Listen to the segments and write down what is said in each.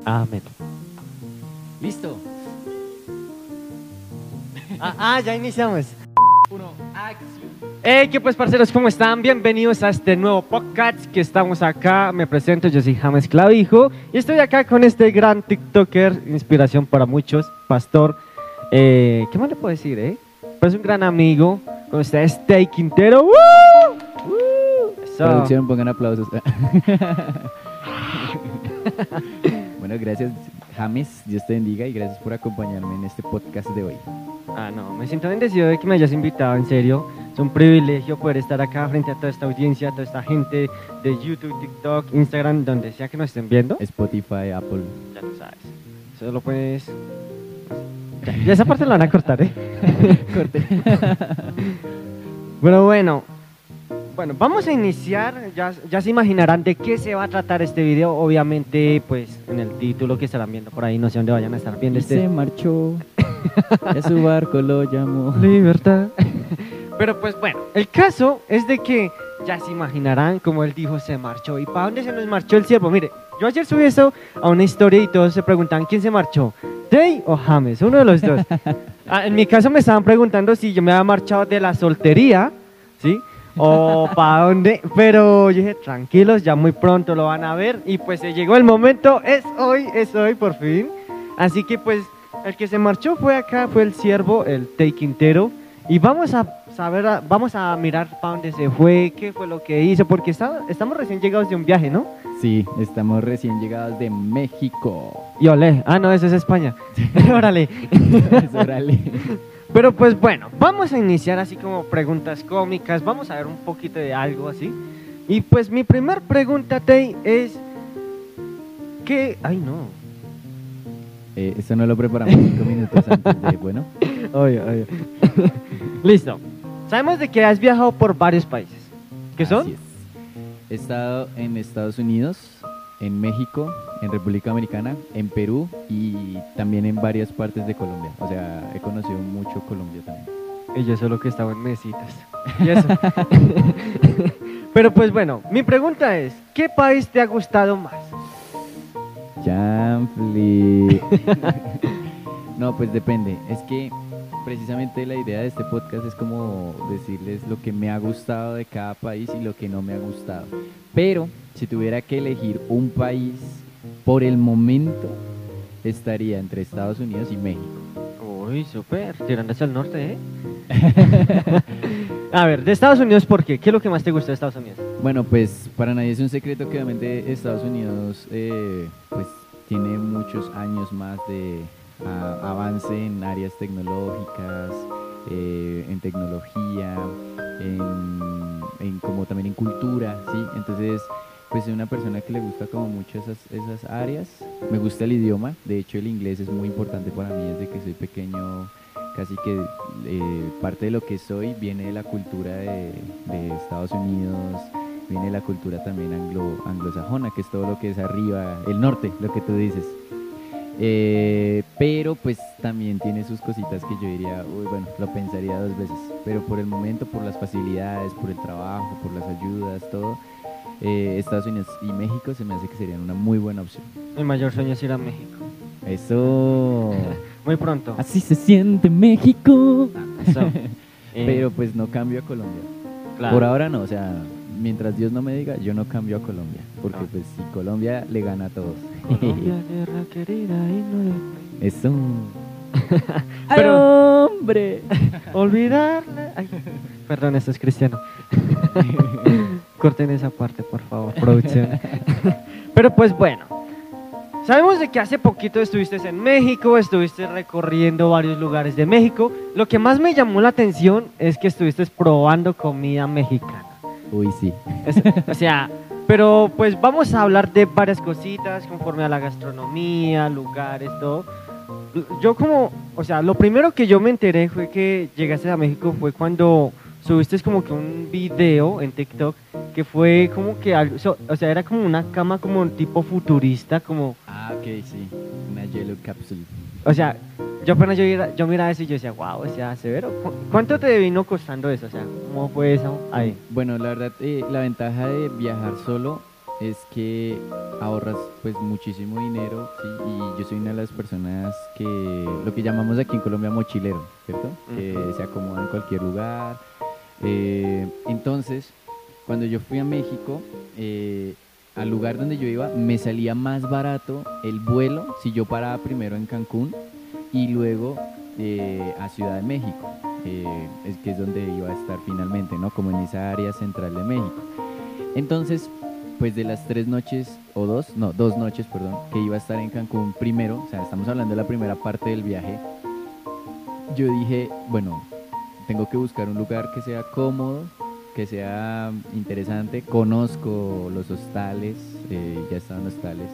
Amén. Listo. Ya iniciamos. Uno, acción. ¿Qué pues, parceros? ¿Cómo están? Bienvenidos a este nuevo podcast que estamos acá. Me presento, yo soy James Clavijo y estoy acá con este gran TikToker, inspiración para muchos, Pastor. ¿Qué más le puedo decir, Pues un gran amigo, con ustedes, Tay Quintero. ¡Woo! Eso. Producción, pongan aplausos. Bueno, gracias, James. Dios te bendiga y gracias por acompañarme en este podcast de hoy. No, me siento bendecido de que me hayas invitado, en serio. Es un privilegio poder estar acá frente a toda esta audiencia, a toda esta gente de YouTube, TikTok, Instagram, donde sea que nos estén viendo. Spotify, Apple. Ya lo sabes. Eso lo puedes... Ya esa parte la van a cortar, Corte. Bueno, vamos a iniciar. Ya se imaginarán de qué se va a tratar este video. Obviamente, pues, en el título que estarán viendo por ahí, no sé dónde vayan a estar viendo Y se marchó. A su barco lo llamó. Libertad. Pero pues bueno, el caso es de que ya se imaginarán, como él dijo, se marchó. ¿Y para dónde se nos marchó el siervo? Mire, yo ayer subí eso a una historia y todos se preguntan quién se marchó, Tay o James, uno de los dos. En mi caso me estaban preguntando si yo me había marchado de la soltería, ¿sí? O para dónde, pero yo dije, tranquilos, ya muy pronto lo van a ver. Y pues se llegó el momento, es hoy por fin. Así que pues el que se marchó fue el siervo, el Tay Quintero. Y vamos a mirar para dónde se fue, qué fue lo que hizo, porque estamos recién llegados de un viaje, ¿no? Sí, estamos recién llegados de México. Y olé, no, eso es España. Órale. Órale. Pero pues bueno, vamos a iniciar así como preguntas cómicas, vamos a ver un poquito de algo así. Y pues mi primer pregunta, Tay, es ¿qué? Ay, no. Eso no lo preparamos 5 minutos antes de, bueno. Oye. Listo. Sabemos de que has viajado por varios países. ¿Qué son? Así es. He estado en Estados Unidos, en México, en República Dominicana, en Perú y también en varias partes de Colombia. O sea, he conocido mucho Colombia también. Y yo solo que estaba en mesitas. Y eso. Pero pues bueno, mi pregunta es, ¿qué país te ha gustado más? Chanfli. No, pues depende. Es que precisamente la idea de este podcast es como decirles lo que me ha gustado de cada país y lo que no me ha gustado. Pero si tuviera que elegir un país por el momento, estaría entre Estados Unidos y México. Uy, súper, tirando hacia el norte, A ver, de Estados Unidos, ¿por qué? ¿Qué es lo que más te gusta de Estados Unidos? Bueno, pues para nadie es un secreto que obviamente Estados Unidos pues tiene muchos años más de avance en áreas tecnológicas, en tecnología, en como también en cultura, ¿sí? Entonces, pues soy una persona que le gusta como mucho esas áreas. Me gusta el idioma, de hecho el inglés es muy importante para mí desde que soy pequeño. Casi que parte de lo que soy viene de la cultura de Estados Unidos, viene de la cultura también anglosajona, que es todo lo que es arriba, el norte, lo que tú dices. Pero pues también tiene sus cositas que yo diría, uy, bueno, lo pensaría 2 veces. Pero por el momento, por las facilidades, por el trabajo, por las ayudas, todo, Estados Unidos y México se me hace que serían una muy buena opción. Mi mayor sueño es ir a México. Eso. Muy pronto. Así se siente México. Eso. Pero pues no cambio a Colombia. Claro. Por ahora no, o sea, mientras Dios no me diga, yo no cambio a Colombia. Porque pues si Colombia le gana a todos. Colombia, tierra querida, himno de... Eso. Pero, hombre. olvidarle... Ay, perdón, esto es cristiano. Corten esa parte, por favor, producción. Pero pues bueno, sabemos de que hace poquito estuviste en México, estuviste recorriendo varios lugares de México. Lo que más me llamó la atención es que estuviste probando comida mexicana. Uy, sí. O sea, pero pues vamos a hablar de varias cositas conforme a la gastronomía, lugares, todo. Lo primero que yo me enteré fue que llegaste a México fue cuando subiste como que un video en TikTok que fue como que algo, era como una cama como tipo futurista, como... Ok, sí. Una Yellow Capsule. O sea, yo apenas yo miraba eso y yo decía, wow, o sea, severo. ¿Cuánto te vino costando eso? O sea, ¿cómo fue eso ahí? Bueno, la verdad, la ventaja de viajar solo es que ahorras pues muchísimo dinero, ¿sí? Y yo soy una de las personas que lo que llamamos aquí en Colombia mochilero, ¿cierto? Que Ujú. se acomoda en cualquier lugar. Entonces, cuando yo fui a México, al lugar donde yo iba, me salía más barato el vuelo si yo paraba primero en Cancún y luego a Ciudad de México, es que es donde iba a estar finalmente, ¿no? Como en esa área central de México. Entonces, pues de las 3 noches o dos, no, 2 noches, perdón, que iba a estar en Cancún primero, o sea, estamos hablando de la primera parte del viaje, yo dije, bueno, tengo que buscar un lugar que sea cómodo, que sea interesante. Conozco los hostales, ya estaban hostales.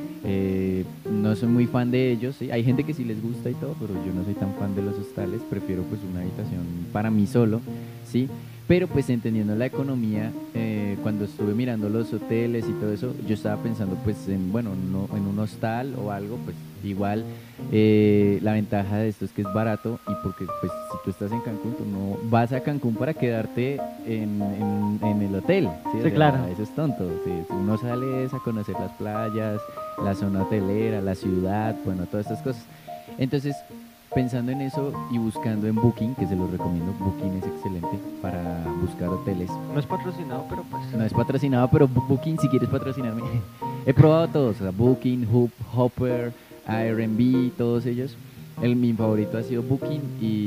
No soy muy fan de ellos, ¿sí? Hay gente que sí les gusta y todo, pero yo no soy tan fan de los hostales. Prefiero pues una habitación para mí solo, ¿sí? Pero pues entendiendo la economía, cuando estuve mirando los hoteles y todo eso, yo estaba pensando pues en, bueno, no, en un hostal o algo, pues igual la ventaja de esto es que es barato y porque pues si tú estás en Cancún, tú no vas a Cancún para quedarte en el hotel, ¿sí? O Sí, claro. sea, eso es tonto, ¿sí? Uno sale es a conocer las playas, la zona hotelera, la ciudad, bueno, todas estas cosas. Entonces, pensando en eso y buscando en Booking, que se los recomiendo, Booking es excelente para buscar hoteles. No es patrocinado, pero pues. No es patrocinado, pero Booking, si quieres patrocinarme, he probado todos, o sea, Booking, Hoop, Hopper, Airbnb, todos ellos. Mi favorito ha sido Booking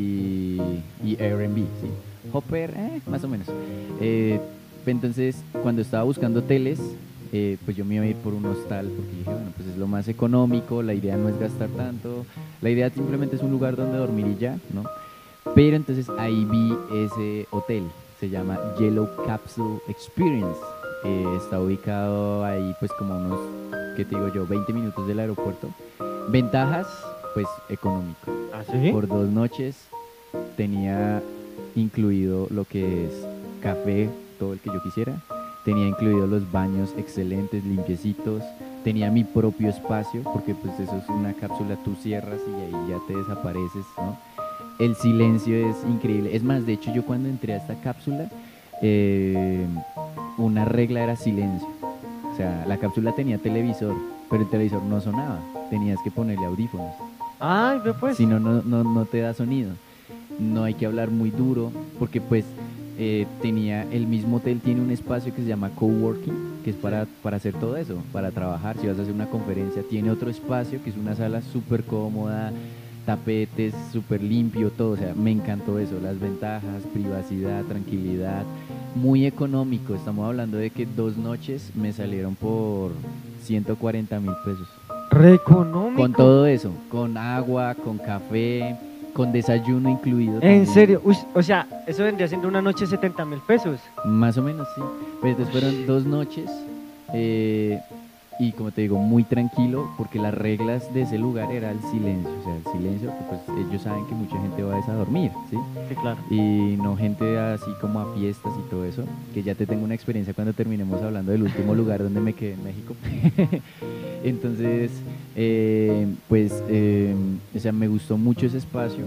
y Airbnb, sí. Hopper, más o menos. Eh, entonces, cuando estaba buscando hoteles, pues yo me iba a ir por un hostal porque dije, bueno, pues es lo más económico, la idea no es gastar tanto, la idea simplemente es un lugar donde dormir y ya, ¿no? Pero entonces ahí vi ese hotel, se llama Yellow Capsule Experience. Está ubicado ahí pues como unos, ¿qué te digo yo? 20 minutos del aeropuerto. Ventajas, pues económico. ¿Ah, sí? Por 2 noches tenía incluido lo que es café, todo el que yo quisiera. Tenía incluido los baños excelentes, limpiecitos. Tenía mi propio espacio, porque pues eso es una cápsula, tú cierras y ahí ya te desapareces, ¿no? El silencio es increíble. Es más, de hecho, yo cuando entré a esta cápsula, eh, una regla era silencio. O sea, la cápsula tenía televisor, pero el televisor no sonaba. Tenías que ponerle audífonos. Ay, ve pues. Si no, no te da sonido. No hay que hablar muy duro, porque pues tenía, el mismo hotel tiene un espacio que se llama coworking, que es Sí. para hacer todo eso, para trabajar. Si vas a hacer una conferencia, tiene otro espacio que es una sala súper cómoda, tapetes, súper limpio, todo. O sea, me encantó eso, las ventajas, privacidad, tranquilidad, muy económico. Estamos hablando de que 2 noches me salieron por 140.000 pesos. Re Con económico. todo eso, con agua, con café, con desayuno incluido En también. serio. Uy, o sea, eso vendría siendo una noche 70.000 pesos. Más o menos, sí. Pero entonces fueron 2 noches eh, y como te digo, muy tranquilo porque las reglas de ese lugar era el silencio. O sea, el silencio, porque pues ellos saben que mucha gente va a esa a dormir, ¿sí? Sí, claro. Y no gente así como a fiestas y todo eso, que ya te tengo una experiencia cuando terminemos hablando del último lugar donde me quedé en México. Entonces, pues, o sea, me gustó mucho ese espacio,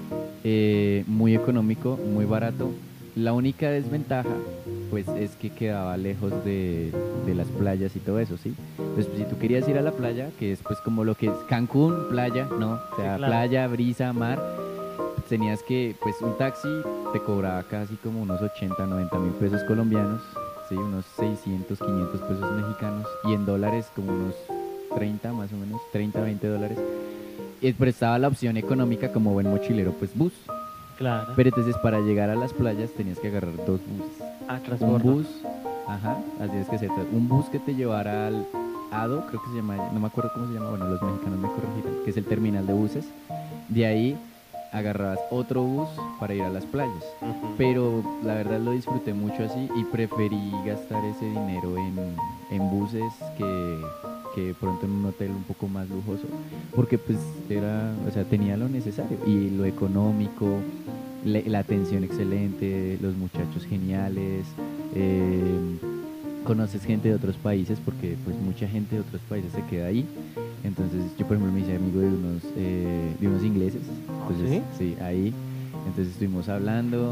muy económico, muy barato. La única desventaja, pues, es que quedaba lejos de las playas y todo eso, ¿sí? Pues, si tú querías ir a la playa, que es pues como lo que es Cancún, playa, ¿no? O Sí, sea, claro. playa, brisa, mar, tenías que, pues, un taxi te cobraba casi como unos 80, 90.000 pesos colombianos, ¿sí? Unos 600, 500 pesos mexicanos, y en dólares como unos 30 más o menos, 30, 20 dólares. Y prestaba la opción económica como buen mochilero, pues bus. Claro. Pero entonces para llegar a las playas tenías que agarrar dos buses. A Un transbordo. bus, ajá, así es que ser. Un bus que te llevara al ADO, creo que se llama, no me acuerdo cómo se llama, bueno, los mexicanos me corregirán, que es el terminal de buses. De ahí agarrabas otro bus para ir a las playas. Ujú. Pero la verdad lo disfruté mucho así y preferí gastar ese dinero en buses que de pronto en un hotel un poco más lujoso, porque pues era, o sea, tenía lo necesario y lo económico, la atención excelente, los muchachos geniales, eh, conoces gente de otros países porque pues mucha gente de otros países se queda ahí. Entonces yo por ejemplo me hice amigo de unos ingleses, ¿Ah, entonces sí? sí, ahí, entonces estuvimos hablando.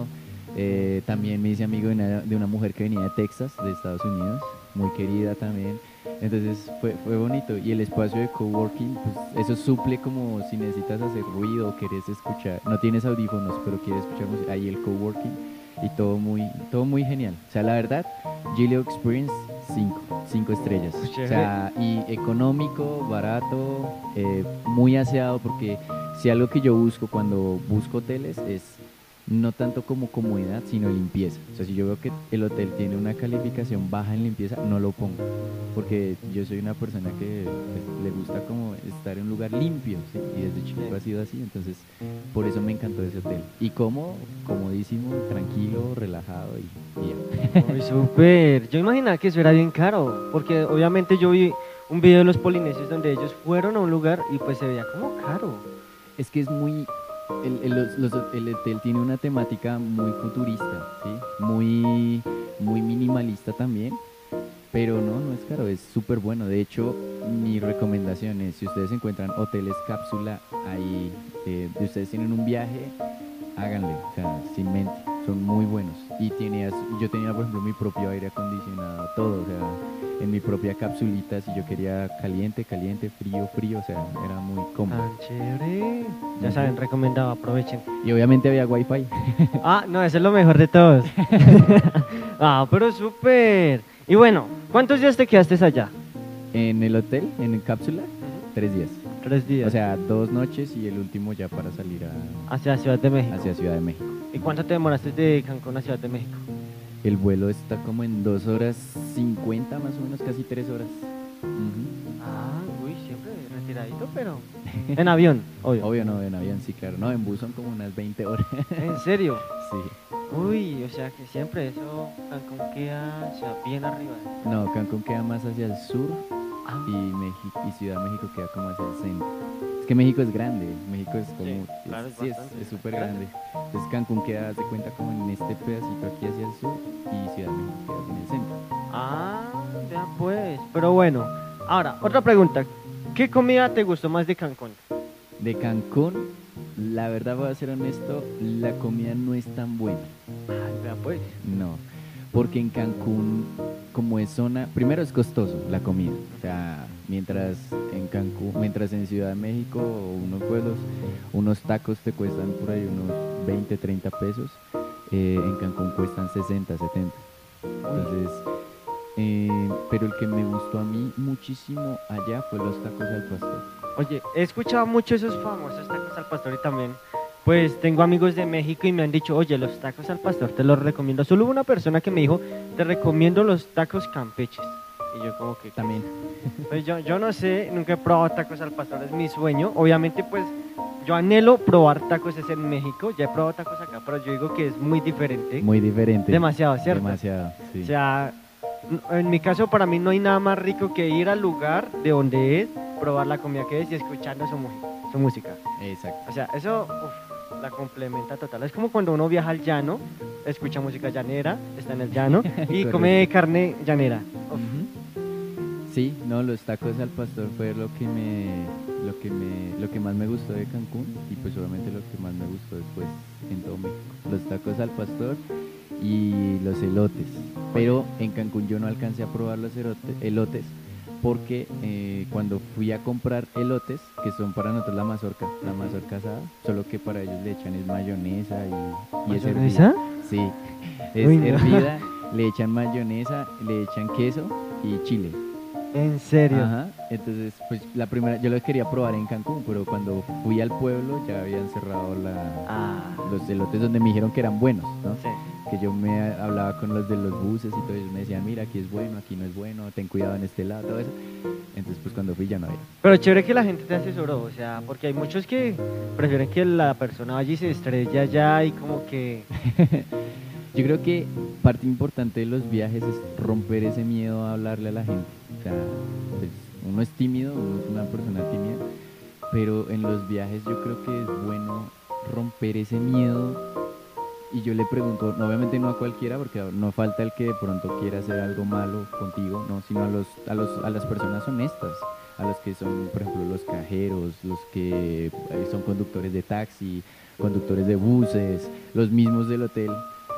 También me hice amigo de una mujer que venía de Texas, de Estados Unidos, muy querida también. Entonces fue bonito. Y el espacio de coworking, pues eso suple como si necesitas hacer ruido o quieres escuchar, no tienes audífonos, pero quieres escuchar música, ahí el coworking y todo muy genial. O sea, la verdad, Gileo Experience, 5 estrellas. Pues O sea, y económico, barato, muy aseado, porque si algo que yo busco cuando busco hoteles es no tanto como comodidad, sino limpieza. O sea, si yo veo que el hotel tiene una calificación baja en limpieza, no lo pongo. Porque yo soy una persona que pues, le gusta como estar en un lugar limpio, ¿sí? Y desde chico ha sido así, entonces por eso me encantó ese hotel. Y como, comodísimo, tranquilo, relajado y ya. Muy súper. Yo imaginaba que eso era bien caro, porque obviamente yo vi un video de los polinesios donde ellos fueron a un lugar y pues se veía como caro. Es que es muy... el hotel tiene una temática muy futurista, ¿sí? Muy minimalista también, pero no es caro, es súper bueno. De hecho, mi recomendación es, si ustedes encuentran hoteles cápsula ahí, y ustedes tienen un viaje, háganle, o sea, sin mente, son muy buenos. Y yo tenía, por ejemplo, mi propio aire acondicionado, todo, o sea, en mi propia capsulita, si yo quería caliente, caliente, frío, frío, o sea, era muy cómodo. Tan chévere. Ya Ujú. saben, recomendado, aprovechen. Y obviamente había wifi. Ah, no, eso es lo mejor de todos. Ah, pero súper. Y bueno, ¿cuántos días te quedaste allá? En el hotel, en el cápsula, 3 días. 3 días. O sea, 2 noches y el último ya para salir Hacia Ciudad de México. hacia Ciudad de México. ¿Y cuánto te demoraste de Cancún a Ciudad de México? El vuelo está como en 2 horas 50 más o menos, casi 3 horas. Ujú. Ah, uy, siempre retiradito, pero... En avión, obvio. Obvio no, en avión sí, claro. No, en bus son como unas 20 horas. ¿En serio? Sí. Uy, o sea que siempre eso, Cancún queda, o sea, bien arriba. No, Cancún queda más hacia el sur Ah, y Ciudad de México queda como hacia el centro. Es que México es grande, México es como, Sí, claro, es sí, bastante es súper grande. grande. Entonces Cancún queda, haz de cuenta, como en este pedacito aquí hacia el sur y Ciudad de México queda en el centro. ah, vea pues. Pero bueno, ahora, otra pregunta. ¿Qué comida te gustó más de Cancún? De Cancún, la verdad voy a ser honesto, la comida no es tan buena. Ay, vea pues. No, porque en Cancún, como es zona, primero es costoso la comida. O sea, mientras en Ciudad de México o unos pueblos, unos tacos te cuestan por ahí unos 20, 30 pesos, en Cancún cuestan 60, 70. Entonces, pero el que me gustó a mí muchísimo allá fue los tacos al pastor. Oye, he escuchado mucho esos famosos tacos al pastor y también, pues tengo amigos de México y me han dicho, oye, los tacos al pastor te los recomiendo. Solo hubo una persona que me dijo, te recomiendo los tacos campeches. Y yo como que También. pues yo no sé, nunca he probado tacos al pastor, es mi sueño. Obviamente, pues yo anhelo probar tacos es en México. Ya he probado tacos acá, pero yo digo que es muy diferente. Muy diferente. Demasiado, ¿cierto? Demasiado, sí. O sea, en mi caso, para mí no hay nada más rico que ir al lugar de donde es, probar la comida que es y escuchando su música. Exacto. O sea, eso uf, la complementa total. Es como cuando uno viaja al llano, escucha música llanera, está en el llano y come Correcto. carne llanera. Uf, Ujú. Sí, no, los tacos al pastor fue lo que más me gustó de Cancún y pues obviamente lo que más me gustó después en todo México. Los tacos al pastor y los elotes. Pero en Cancún yo no alcancé a probar los elotes porque cuando fui a comprar elotes, que son para nosotros la mazorca asada, solo que para ellos le echan es mayonesa y es ¿mayonesa? hervida. Sí, es Uy, no. hervida, le echan mayonesa, le echan queso y chile. ¿En serio? Ajá, entonces pues la primera, yo lo quería probar en Cancún, pero cuando fui al pueblo ya habían cerrado Ah, los elotes donde me dijeron que eran buenos, ¿no? sí. Que yo hablaba con los de los buses y todo, ellos me decían, mira, aquí es bueno, aquí no es bueno, ten cuidado en este lado, todo eso. Entonces, pues cuando fui ya no había. Pero chévere que la gente te asesoró, o sea, porque hay muchos que prefieren que la persona vaya y se estrella allá y como que... Yo creo que parte importante de los viajes es romper ese miedo a hablarle a la gente. O sea, pues, uno es tímido, uno es una persona tímida, pero en los viajes yo creo que es bueno romper ese miedo. Y yo le pregunto, no, obviamente no a cualquiera, porque no falta el que de pronto quiera hacer algo malo contigo, no, sino a las personas honestas, a los que son, por ejemplo, los cajeros, los que son conductores de taxi, conductores de buses, los mismos del hotel.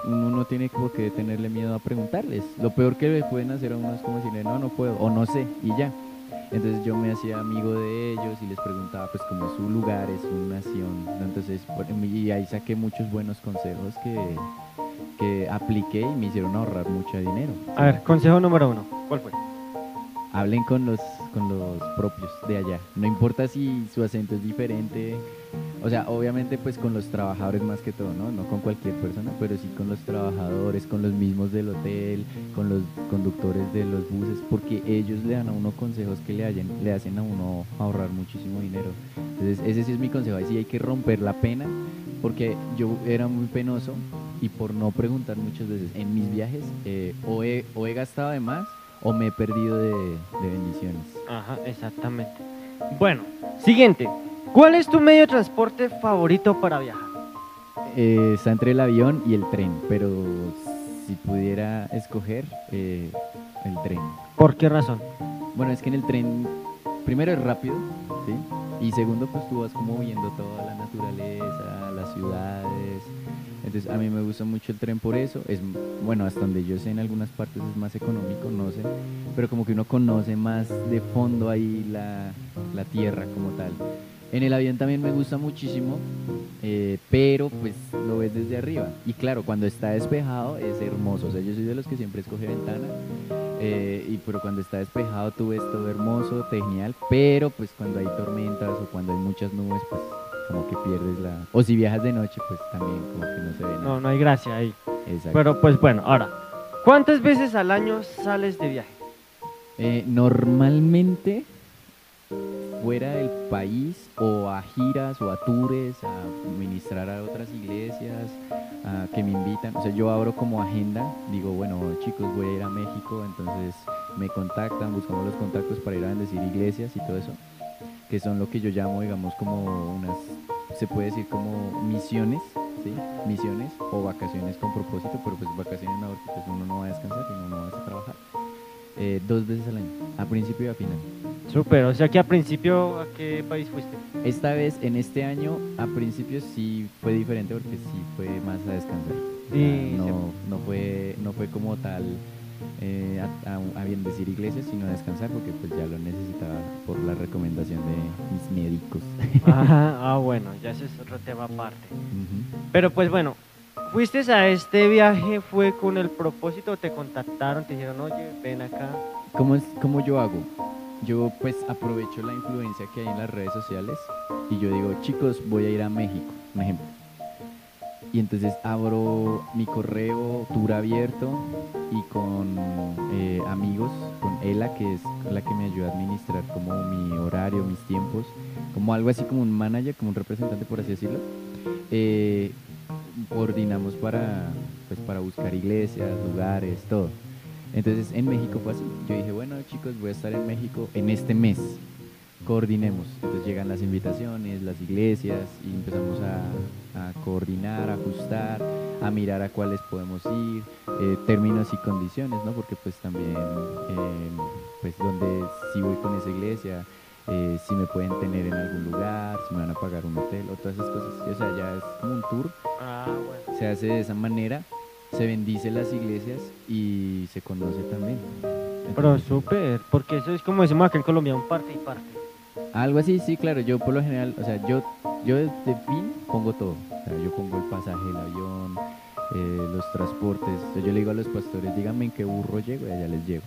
uno no tiene por qué tenerle miedo a preguntarles. Lo peor que le pueden hacer a uno es como decirle, no, no puedo, o no sé, y ya. Entonces yo me hacía amigo de ellos y les preguntaba pues como su lugar, es su nación, ¿no? Entonces, y ahí saqué muchos buenos consejos que apliqué y me hicieron ahorrar mucho dinero. A ver, consejo número 1, ¿cuál fue? Hablen con los propios de allá. No importa si su acento es diferente. O sea, obviamente pues con los trabajadores más que todo, ¿no? No con cualquier persona, pero sí con los trabajadores, con los mismos del hotel, con los conductores de los buses, porque ellos le dan a uno consejos que le hacen a uno ahorrar muchísimo dinero. Entonces, ese sí es mi consejo. Ahí sí hay que romper la pena, porque yo era muy penoso y por no preguntar muchas veces en mis viajes, o he gastado de más o me he perdido de bendiciones. Ajá, exactamente. Bueno, siguiente. ¿Cuál es tu medio de transporte favorito para viajar? Está entre el avión y el tren, pero si pudiera escoger, el tren. ¿Por qué razón? Bueno, es que en el tren, primero es rápido, ¿sí? Y segundo, pues tú vas como viendo toda la naturaleza, las ciudades. Entonces a mí me gusta mucho el tren por eso. Bueno, hasta donde yo sé, en algunas partes es más económico, no sé. Pero como que uno conoce más de fondo ahí la tierra como tal. En el avión también me gusta muchísimo, pero pues lo ves desde arriba. Y claro, cuando está despejado es hermoso. O sea, yo soy de los que siempre escoge ventana. Pero cuando está despejado tú ves todo hermoso, genial. Pero pues cuando hay tormentas o cuando hay muchas nubes, pues como que pierdes la... O si viajas de noche, pues también como que no se ve nada. No, no hay gracia ahí. Exacto. Pero pues bueno, ahora, ¿cuántas veces al año sales de viaje? Normalmente fuera del país o a giras o a tours, a ministrar a otras iglesias, que me invitan. O sea, yo abro como agenda, digo, bueno, chicos, voy a ir a México, entonces me contactan, buscamos los contactos para ir a bendecir iglesias y todo eso, que son lo que yo llamo, digamos, como unas, se puede decir como misiones, ¿sí? Misiones o vacaciones con propósito, pero pues vacaciones no, porque pues uno no va a descansar, sino uno va a trabajar. 2 veces al año, a principio y a final. Súper, o sea que a principio, ¿a qué país fuiste? Esta vez, en este año, a principio sí fue diferente porque sí fue más a descansar. O sea, Sí, no fue como tal, a bien decir iglesias, sino a descansar porque pues ya lo necesitaba por la recomendación de mis médicos. Ajá, bueno, ya ese es otro tema aparte. Ujú. Pero pues bueno, ¿fuiste a este viaje, fue con el propósito, te contactaron, te dijeron, oye, ven acá? ¿Cómo yo hago? Yo pues aprovecho la influencia que hay en las redes sociales y yo digo, chicos, voy a ir a México, un ejemplo. Y entonces abro mi correo tour abierto y con amigos, con Ela, que es la que me ayuda a administrar como mi horario, mis tiempos, como algo así como un manager, como un representante, por así decirlo. eh, Coordinamos pues, para buscar iglesias, lugares, todo. Entonces en México fue así. Yo dije, bueno chicos, voy a estar en México en este mes. Coordinemos. Entonces llegan las invitaciones, las iglesias y empezamos a coordinar, a ajustar, a mirar a cuáles podemos ir, términos y condiciones, ¿no? Porque pues también, pues donde si voy con esa iglesia, si me pueden tener en algún lugar, si me van a pagar un hotel o todas esas cosas. O sea, ya es como un tour, Ah, bueno. se hace de esa manera, se bendice las iglesias y se conoce también. Pero Entonces, súper, porque eso es como decimos acá en Colombia, un parte y parte. algo así, sí, claro, yo por lo general, o sea, yo de fin pongo todo. O sea, yo pongo el pasaje del avión, los transportes. O sea, yo le digo a los pastores, díganme en qué burro llego y allá les llego.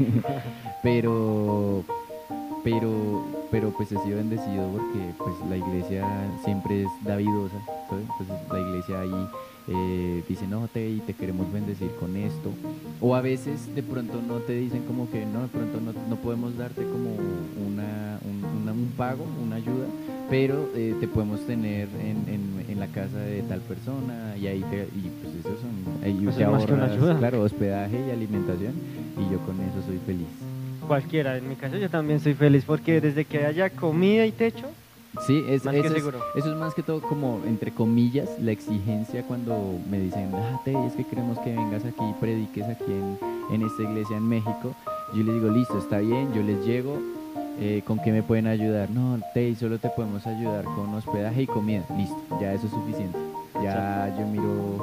pero, pero pues he sido bendecido porque pues la iglesia siempre es davidosa, ¿sabes? Entonces la iglesia ahí dice, no, te queremos bendecir con esto. O a veces de pronto no te dicen como que no, de pronto no podemos darte como un pago, una ayuda, pero te podemos tener en la casa de tal persona y y pues eso ahí Eso te es más que una ahorras, ayuda. claro, hospedaje y alimentación y yo con eso soy feliz. Cualquiera, en mi caso yo también soy feliz porque desde que haya comida y techo, Sí, más que seguro. eso es más que todo como, entre comillas, la exigencia cuando me dicen, es que queremos que vengas aquí y prediques aquí en esta iglesia en México. Yo les digo, listo, está bien, yo les llego, ¿con qué me pueden ayudar? No, solo te podemos ayudar con hospedaje y comida, listo, ya eso es suficiente. Ya yo miro en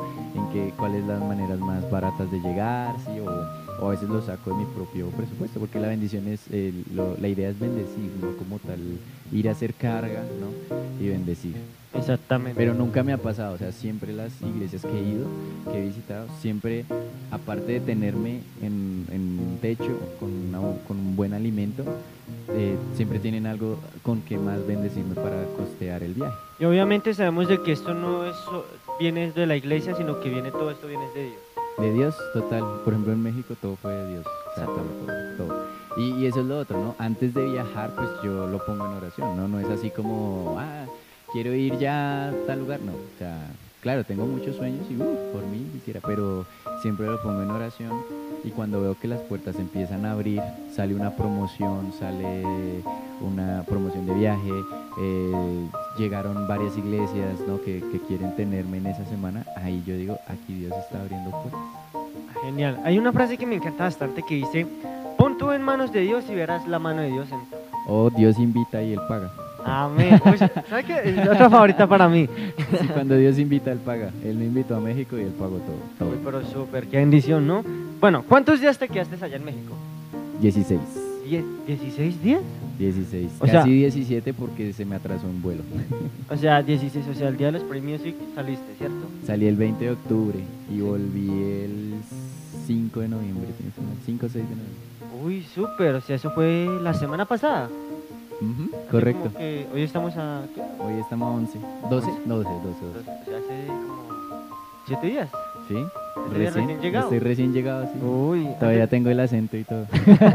cuáles las maneras más baratas de llegar, ¿sí? O a veces lo saco de mi propio presupuesto, porque la bendición es, la idea es bendecir, no como tal ir a hacer carga, ¿no? Y bendecir. Exactamente. Pero nunca me ha pasado, o sea, siempre las iglesias que he ido, que he visitado, siempre, aparte de tenerme en un techo, con un buen alimento, siempre tienen algo con que más bendecirme para costear el viaje. Y obviamente sabemos de que esto no es viene de la iglesia, sino que todo esto viene de Dios. De Dios, total. Por ejemplo, en México todo fue de Dios. O sea, todo. Y eso es lo otro, ¿no? Antes de viajar, pues yo lo pongo en oración, ¿no? No es así como, quiero ir ya a tal lugar, no. O sea, claro, tengo muchos sueños y por mí quisiera, pero siempre lo pongo en oración y cuando veo que las puertas empiezan a abrir, sale una promoción, sale una promoción de viaje, llegaron varias iglesias, ¿no? que quieren tenerme en esa semana, ahí yo digo, aquí Dios está abriendo puertas. Genial. Hay una frase que me encanta bastante que dice, pon tú en manos de Dios y verás la mano de Dios en todo. Oh, Dios invita y Él paga. Amén. Uy, ¿sabes qué? Es otra favorita para mí. Sí, cuando Dios invita, Él paga. Él me invitó a México y Él pagó todo. Uy, pero súper, qué bendición, ¿no? Bueno, ¿cuántos días te quedaste allá en México? 16. ¿16 días? 16. O sea, casi 17 porque se me atrasó un vuelo. O sea, 16, o sea, el día de los premios sí saliste, ¿cierto? Salí el 20 de octubre y volví el 5 de noviembre, 5 o 6 de noviembre. Uy, súper, o sea, eso fue la semana pasada. Correcto. Como que hoy estamos a... ¿qué? Hoy estamos a 11. 12. O sea, hace como 7 días. Sí, recién llegado. Estoy recién llegado, sí. Uy, Todavía tengo el acento y todo.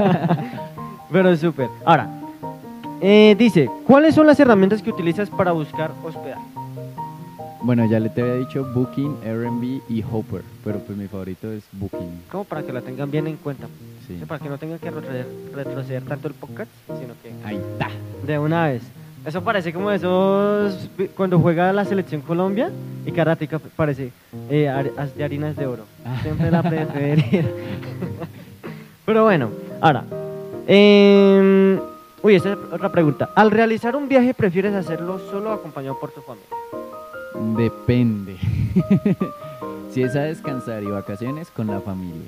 pero súper. Ahora, dice, ¿cuáles son las herramientas que utilizas para buscar hospedaje? Bueno, ya te había dicho Booking, Airbnb y Hopper, pero pues mi favorito es Booking. Como para que la tengan bien en cuenta. Sí. Para que no tengan que retroceder tanto el podcast, sino que Ahí está. de una vez. Eso parece como esos cuando juega la selección Colombia y Karateka parece de harinas de oro. Siempre la preferida. Pero bueno, ahora. Uy, esta es otra pregunta. Al realizar un viaje, ¿prefieres hacerlo solo o acompañado por tu familia? Depende. Si es a descansar y vacaciones, con la familia.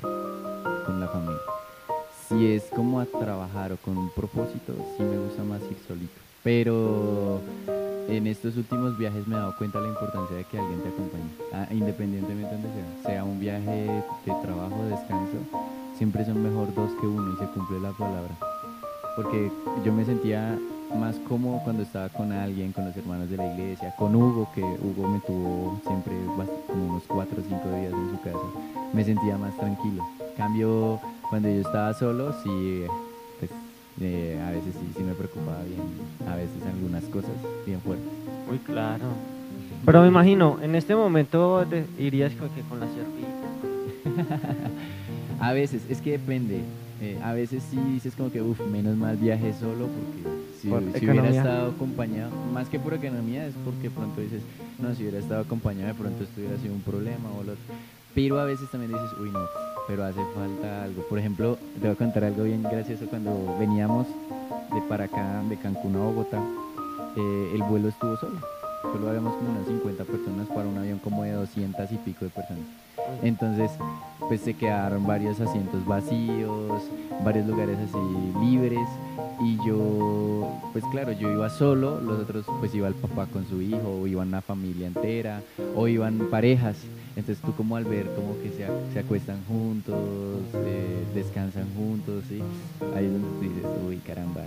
Si es como a trabajar o con un propósito, sí me gusta más ir solito. Pero en estos últimos viajes me he dado cuenta de la importancia de que alguien te acompañe, independientemente de donde sea un viaje de trabajo, de descanso, siempre son mejor dos que uno y se cumple la palabra. Porque yo me sentía más cómodo cuando estaba con alguien, con los hermanos de la iglesia, con Hugo, que Hugo me tuvo siempre como unos 4 o 5 días en su casa, me sentía más tranquilo. En cambio, cuando yo estaba solo, sí, pues a veces sí me preocupaba bien, a veces algunas cosas bien fuertes. Muy claro. Pero me imagino, en este momento irías con la ciervita. A veces, es que depende. A veces sí dices como que, menos mal viaje solo, porque si hubiera estado acompañado, más que por economía, es porque pronto dices, no, si hubiera estado acompañado de pronto esto hubiera sido un problema o lo otro. Pero a veces también dices, no, pero hace falta algo. Por ejemplo, te voy a contar algo bien gracioso. Cuando veníamos para acá, de Cancún a Bogotá, el vuelo estuvo solo habíamos como unas 50 personas para un avión como de 200 y pico de personas. Entonces, pues se quedaron varios asientos vacíos, varios lugares así libres, y yo, pues claro, yo iba solo, los otros pues iba el papá con su hijo, o iban una familia entera, o iban parejas. Entonces tú como al ver como que se acuestan juntos, descansan juntos, ¿sí? Ahí es donde tú dices, uy, caramba,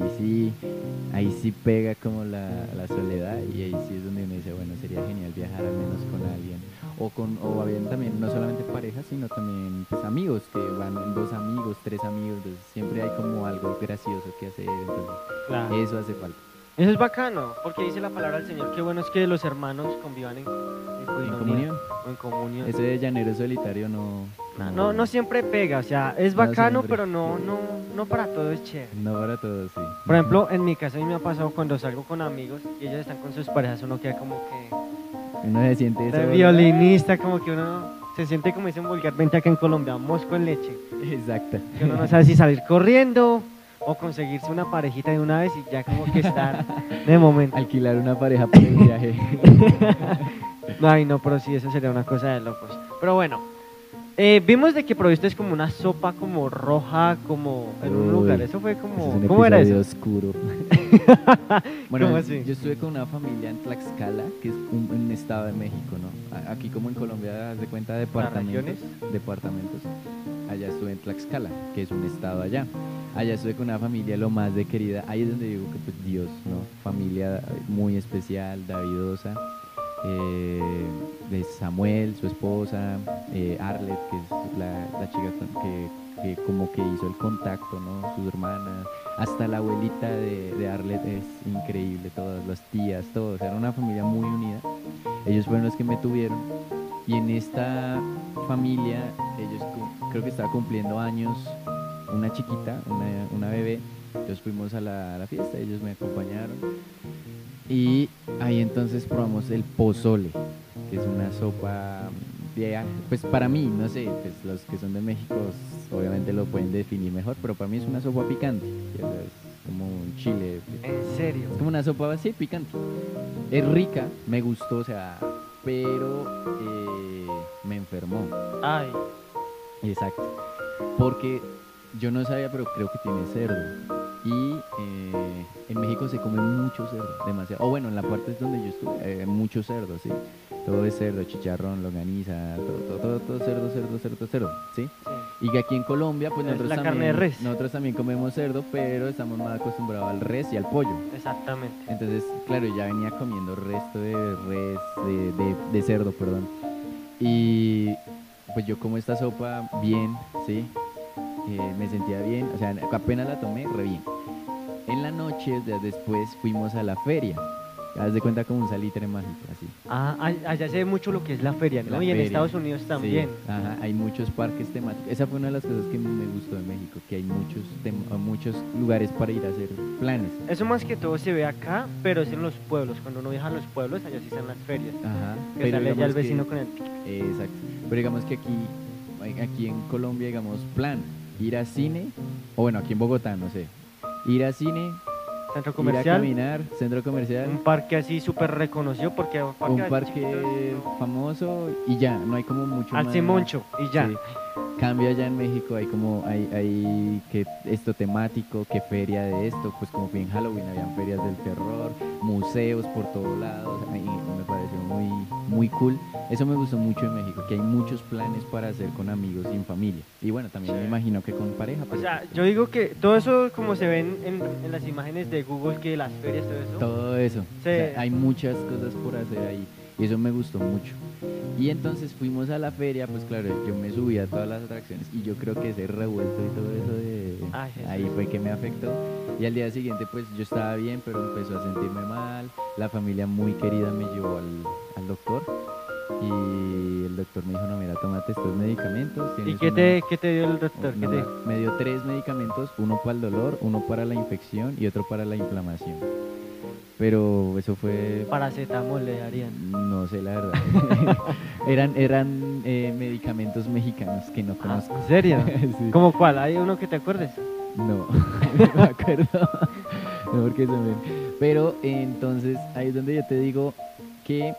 ahí sí pega como la soledad, y ahí sí es donde uno dice, bueno, sería genial viajar al menos con alguien. O bien también, no solamente parejas, sino también pues, amigos, que van 2 amigos, 3 amigos, entonces siempre hay como algo gracioso que hacer, entonces claro, eso hace falta. Eso es bacano, porque dice la palabra del Señor, qué bueno es que los hermanos convivan en comunión. En comunión. Ese de llanero solitario no siempre pega, o sea, es bacano, pero no para todo es chévere. No para todo, sí. Por ejemplo, en mi caso a mí me ha pasado cuando salgo con amigos y ellos están con sus parejas, uno queda como que... Uno se siente de violinista, como que uno se siente como dicen vulgarmente acá en Colombia, mosco en leche. Exacto. Que uno no sabe si salir corriendo o conseguirse una parejita de una vez y ya como que estar de momento. Alquilar una pareja para el viaje. Ay, no, pero sí, eso sería una cosa de locos. Pero bueno, vimos de que proviste como una sopa como roja, como en un lugar. Uy, Eso fue ese como... es un ¿Cómo era episodio eso? oscuro. ¿Cómo Bueno, así? yo estuve con una familia en Tlaxcala, que es un estado de México, ¿no? Aquí como en Colombia, haz de cuenta, departamentos, regiones? departamentos. Allá estuve en Tlaxcala, que es un estado allá. Allá estuve con una familia lo más de querida. Ahí es donde digo que pues Dios, ¿no? Familia muy especial, davidosa. De Samuel, su esposa, Arlet, que es la chica que como que hizo el contacto, ¿no? Sus hermanas, hasta la abuelita de Arlet es increíble, todas las tías, todos, era una familia muy unida. Ellos fueron los que me tuvieron y en esta familia, ellos creo que estaba cumpliendo años, una chiquita, una bebé, entonces fuimos a la fiesta, ellos me acompañaron y ahí entonces probamos el pozole, que es una sopa pues para mí, no sé, pues los que son de México obviamente lo pueden definir mejor, pero para mí es una sopa picante, o sea, es como un chile, ¿En serio? es como una sopa así picante. Es rica, me gustó, o sea, pero me enfermó. Ay, Exacto. Porque yo no sabía, pero creo que tiene cerdo. Y en México se come mucho cerdo, demasiado. O bueno, en la parte donde yo estuve, mucho cerdo, ¿sí? Todo es cerdo, chicharrón, longaniza, todo cerdo, cerdo, cerdo, cerdo, ¿sí? sí. Y que aquí en Colombia, pues Es nosotros la carne también, de res. nosotros también comemos cerdo, pero estamos más acostumbrados al res y al pollo. Exactamente. Entonces, claro, ya venía comiendo resto de res, de cerdo, perdón. Y pues yo como esta sopa bien, ¿sí? Me sentía bien, o sea, apenas la tomé, re bien. En la noche, después fuimos a la feria. Haz de cuenta como un salitre mágico, así. Ah, allá se ve mucho lo que es la feria, ¿no? La Y en feria. Estados Unidos también. Sí, ajá, hay muchos parques temáticos. Esa fue una de las cosas que me gustó de México, que hay muchos lugares para ir a hacer planes. Eso más que todo se ve acá, pero es en los pueblos. Cuando uno viaja a los pueblos, allá sí están las ferias. Ajá, Que sale allá el digamos que- vecino con el... Exacto. Pero digamos que aquí en Colombia, digamos, plan, ir a cine, o bueno, aquí en Bogotá, no sé, ir a cine, Centro ir a comercial, caminar, centro comercial, un parque así súper reconocido porque un así parque chiquitos, no. famoso y ya, no hay como mucho Al más. Simoncho y ya. Sí. Cambio allá en México, hay como, hay que esto temático, que feria de esto, pues como fui en Halloween, habían ferias del terror, museos por todos lados, y me pareció muy cool. Eso me gustó mucho en México, que hay muchos planes para hacer con amigos y en familia. Y bueno, también Sí. me imagino que con pareja. O pero sea, pues, yo digo que todo eso como se ven en las imágenes de Google, que las ferias, todo eso. todo eso. Sí. O sea, hay muchas cosas por hacer ahí. Y eso me gustó mucho. Y entonces fuimos a la feria, pues claro, yo me subí a todas las atracciones y yo creo que ese revuelto y todo eso Ay, Jesús. ahí fue que me afectó. Y al día siguiente pues yo estaba bien, pero empezó a sentirme mal. La familia muy querida me llevó al doctor y el doctor me dijo, no, mira, tómate estos medicamentos. ¿Y tienes qué te dio el doctor? ¿Qué te dijo? me dio 3 medicamentos, uno para el dolor, uno para la infección y otro para la inflamación. Pero eso fue, Paracetamol le darían. no sé la verdad. eran medicamentos mexicanos que no Ah, conozco. ¿en serio? Sí. ¿Cómo cuál? ¿Hay uno que te acuerdes? No, no me acuerdo. No, porque se me... Pero entonces ahí es donde yo te digo que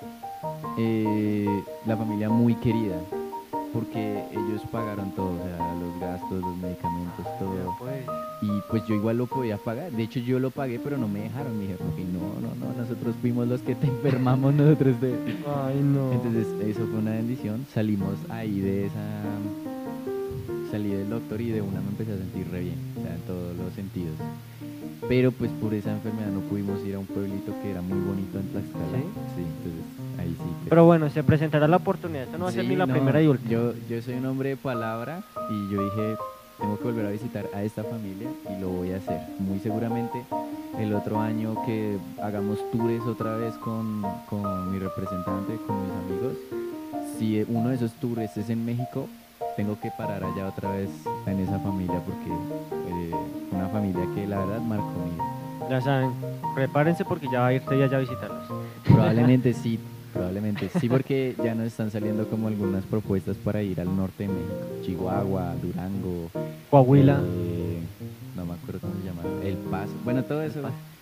la familia muy querida, porque ellos pagaron todo, o sea, los gastos, los medicamentos, Ya, todo. pues. Y pues yo igual lo podía pagar. De hecho, yo lo pagué, pero no me dejaron. Me dijeron que no, nosotros fuimos los que te enfermamos, nosotros te... Ay, no. Entonces, eso fue una bendición. Salimos ahí de esa... Salí del doctor y de una me empecé a sentir re bien, o sea, en todos los sentidos. Pero pues por esa enfermedad no pudimos ir a un pueblito que era muy bonito en Tlaxcala. ¿Sí? Sí, entonces ahí sí. Pues, Pero bueno, se presentará la oportunidad. Esto no va a ser sí, ni la no, primera y última. yo soy un hombre de palabra y yo dije, tengo que volver a visitar a esta familia y lo voy a hacer. Muy seguramente el otro año que hagamos tours otra vez con mi representante, con mis amigos, si uno de esos tours es en México, tengo que parar allá otra vez en esa familia porque una familia que la verdad marcó mi vida. Ya saben, prepárense porque ya va a irte allá a visitarlos. Probablemente sí, porque ya nos están saliendo como algunas propuestas para ir al norte de México, Chihuahua, Durango, Coahuila. no me acuerdo cómo se llama, El Paso, bueno, todo eso,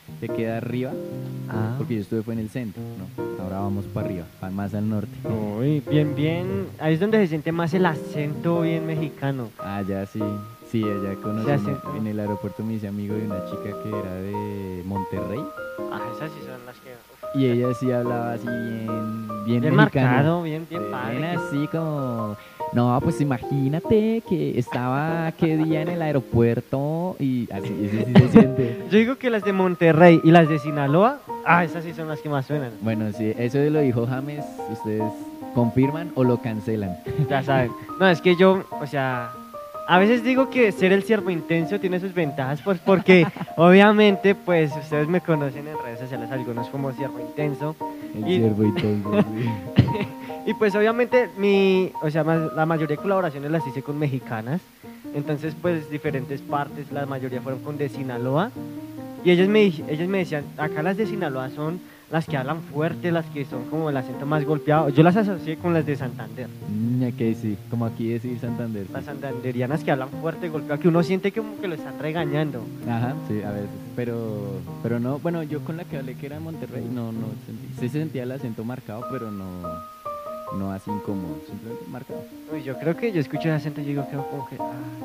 que queda arriba, Ah. porque yo estuve fue en el centro, ¿no? Ahora vamos para arriba, más al norte. Uy, bien, bien. Ahí es donde se siente más el acento bien mexicano. Allá sí, sí, allá conocí Se acento. en el aeropuerto me hice amigo de una chica que era de Monterrey Ah, esas sí son las que... y ella sí hablaba así bien Bien mexicano. marcado, bien, bien Bien padre. así como, no, pues imagínate que estaba qué día en el aeropuerto y así, ese sí se siente. Yo digo que las de Monterrey y las de Sinaloa, esas sí son las que más suenan. Bueno, sí, eso lo dijo James, ¿ustedes confirman o lo cancelan? Ya saben. No, es que yo, o sea, a veces digo que ser el siervo intenso tiene sus ventajas, pues porque obviamente, pues ustedes me conocen en redes sociales, algunos como siervo intenso. El Y- ciervo y todo. Sí. Y pues obviamente o sea, la mayoría de colaboraciones las hice con mexicanas. Entonces, pues diferentes partes, la mayoría fueron con de Sinaloa. Y ellos me decían, acá las de Sinaloa son las que hablan fuerte, las que son como el acento más golpeado. Yo las asocié con las de Santander. Que sí, como aquí decir Santander. Sí. Las santanderianas que hablan fuerte, golpeado, que uno siente como que lo están regañando. Ajá, sí, a veces, pero no, bueno, yo con la que hablé que era de Monterrey, no sentí, sí se sentía el acento marcado, pero no así incómodo, simplemente marcado. Uy, yo creo que yo escucho ese acento y digo que como que...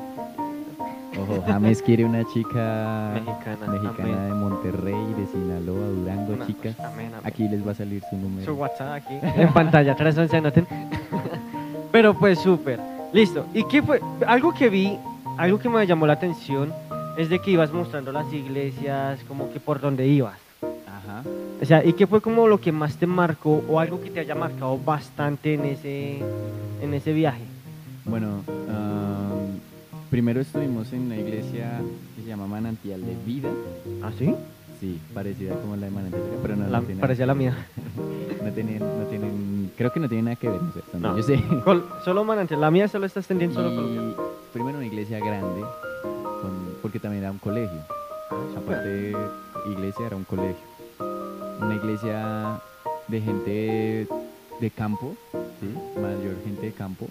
Ojo, James quiere una chica Mexicana, mexicana amén. de Monterrey, de Sinaloa, Durango, No, chicas. amén, amén. Aquí les va a salir su número. Su WhatsApp aquí en pantalla, 311, anoten. Pero pues súper, listo. ¿Y qué fue? Algo que vi, algo que me llamó la atención es de que ibas mostrando las iglesias, como que por donde ibas. Ajá. O sea, ¿y qué fue como lo que más te marcó o algo que te haya marcado bastante en ese viaje? Bueno, primero estuvimos en una iglesia que se llama Manantial de Vida. ¿Ah, sí? Sí, parecida como la de Manantial de Vida, pero no tiene Parecía la mía. no tienen, creo que no tienen nada que ver, no sé, hasta donde No. yo sé. Solo manantial, la mía solo está extendiendo solo Y Colombia. primero una iglesia grande, porque también era un colegio. Aparte de iglesia, era un colegio. Una iglesia de gente de campo, ¿sí? Mayor gente de campo,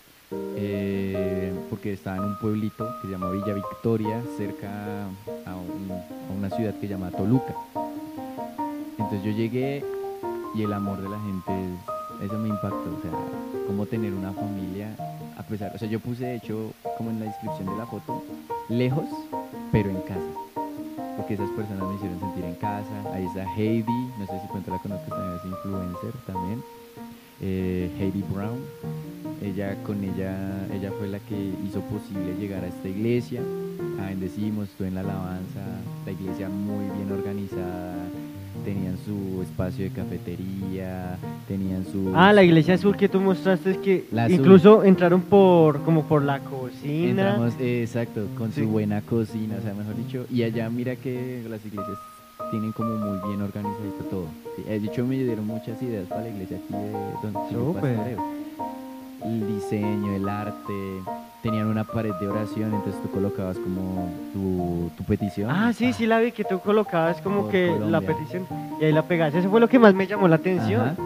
porque estaba en un pueblito que se llama Villa Victoria, cerca a una ciudad que se llama Toluca. Entonces yo llegué y el amor de la gente, eso me impactó, o sea, cómo tener una familia, a pesar, o sea, yo puse de hecho, como en la descripción de la foto, lejos, pero en casa, porque esas personas me hicieron sentir en casa. Ahí está Heidi, no sé si pronto la conozco, también es influencer también, Heidi Brown, ella fue la que hizo posible llegar a esta iglesia, bendecimos, estuve en la alabanza, la iglesia muy bien organizada, tenían su espacio de cafetería, tenían su... La iglesia azul que tú mostraste es que La azul. incluso entraron como por la cocina. Entramos, exacto, con Sí. su buena cocina, o sea, mejor dicho, y allá mira que las iglesias tienen como muy bien organizadito todo. Sí, de hecho me dieron muchas ideas para la iglesia aquí de donde yo Súper. pastoreo. El diseño, el arte, tenían una pared de oración, entonces tú colocabas como tu petición. Sí la vi que tú colocabas como Por que la Colombia. petición y ahí la pegas. Eso fue lo que más me llamó la atención. Ajá.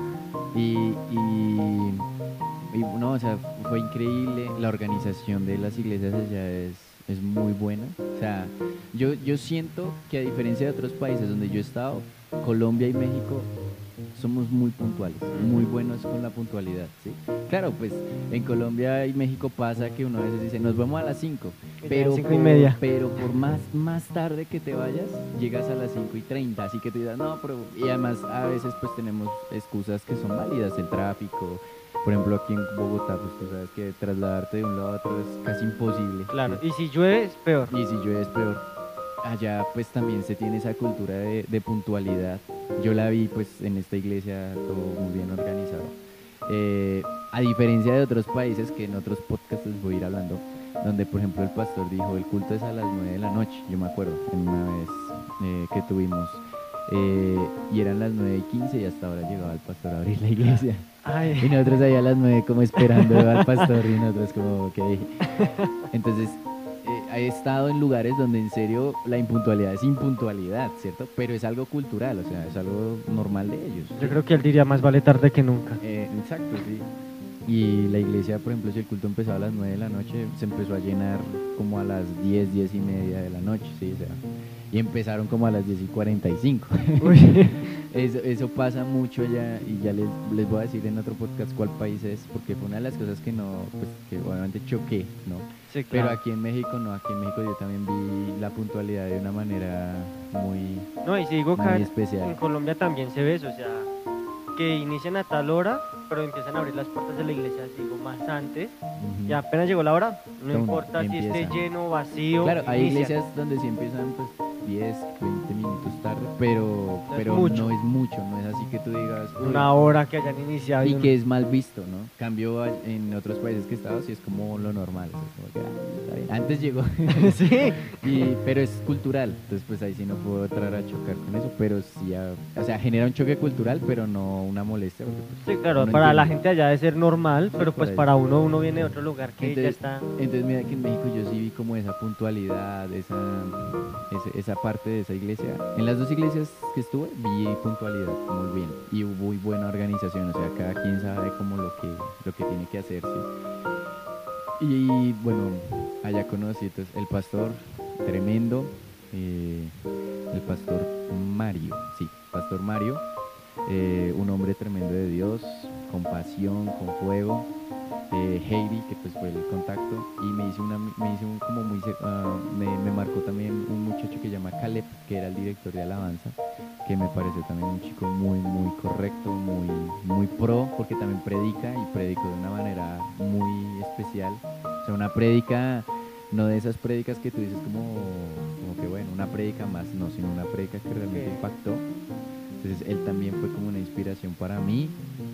Y no, o sea, fue increíble. La organización de las iglesias allá es muy buena. O sea, yo siento que a diferencia de otros países donde yo he estado, Colombia y México somos muy puntuales, muy buenos con la puntualidad, ¿sí? Claro, pues en Colombia y México pasa que uno a veces dice, nos vemos a las 5, Y pero ya 5:30. pero por más tarde que te vayas, llegas a las 5:30, así que tú digas, no, pero... Y además a veces pues tenemos excusas que son válidas, el tráfico, por ejemplo aquí en Bogotá, pues tú sabes que trasladarte de un lado a otro es casi imposible. Claro, ¿sí? y si llueve es peor. Y si llueve es peor. Allá pues también se tiene esa cultura de puntualidad. Yo la vi pues en esta iglesia todo muy bien organizado. A diferencia de otros países que en otros podcasts les voy a ir hablando, donde por ejemplo el pastor dijo el culto es a las 9 de la noche, yo me acuerdo, en una vez que tuvimos, y eran las 9:15 y hasta ahora llegaba el pastor a abrir la iglesia. Y Ay, nosotros ahí a las 9 como esperando al pastor y nosotros como ok. Entonces he estado en lugares donde en serio la impuntualidad es impuntualidad, ¿cierto? Pero es algo cultural, o sea, es algo normal de ellos. yo creo que él diría más vale tarde que nunca. Exacto, sí. Y la iglesia, por ejemplo, si el culto empezaba a las 9 de la noche, se empezó a llenar como a las 10:30 de la noche, sí, o sea. y empezaron como a las 10:45. Uy. Eso pasa mucho allá y ya les voy a decir en otro podcast cuál país es, porque fue una de las cosas que no, pues que obviamente choqué, ¿no? Sí, Pero claro. aquí en México no, aquí en México yo también vi la puntualidad de una manera muy, No, y si digo acá muy en especial. Colombia también se ve eso, o sea, que inician a tal hora, pero empiezan a abrir las puertas de la iglesia, digo, más antes, y Ujú. apenas llegó la hora, no Tum, importa si esté empieza. lleno, vacío, Claro, hay inician. iglesias donde sí empiezan pues 10, 20 minutos tarde, No es pero mucho, no es mucho, no es así que tú digas, uy, una hora que hayan iniciado y que es mal visto, ¿no? Cambio en otros países que he estado, sí es como lo normal, o sea, es como que, está bien. Antes llegó, Sí, pero es cultural, entonces pues ahí sí no puedo entrar a chocar con eso, pero sí, o sea, genera un choque cultural, pero no una molestia, porque pues, sí, claro, uno para la entiende. gente allá debe ser normal, Sí, pero por pues ahí. para uno viene de otro lugar que ya Entonces, está. entonces mira que en México yo sí vi como esa puntualidad, esa parte de esa iglesia. En las dos iglesias que estuve vi puntualidad muy bien y hubo muy buena organización, o sea, cada quien sabe como lo que tiene que hacer, ¿sí? Y bueno, allá conocí entonces, el pastor tremendo, eh, el pastor Mario, sí, pastor Mario, un hombre tremendo de Dios, con pasión, con fuego. Heidi, que pues fue el contacto, y me hizo un como me marcó también un muchacho que se llama Caleb, que era el director de alabanza, que me pareció también un chico muy, muy correcto, muy, muy pro, porque también predica y predicó de una manera muy especial. O sea, una prédica, no de esas prédicas que tú dices como que bueno, una prédica más, no, sino una prédica que realmente Que, impactó. Entonces él también fue como una inspiración para mí.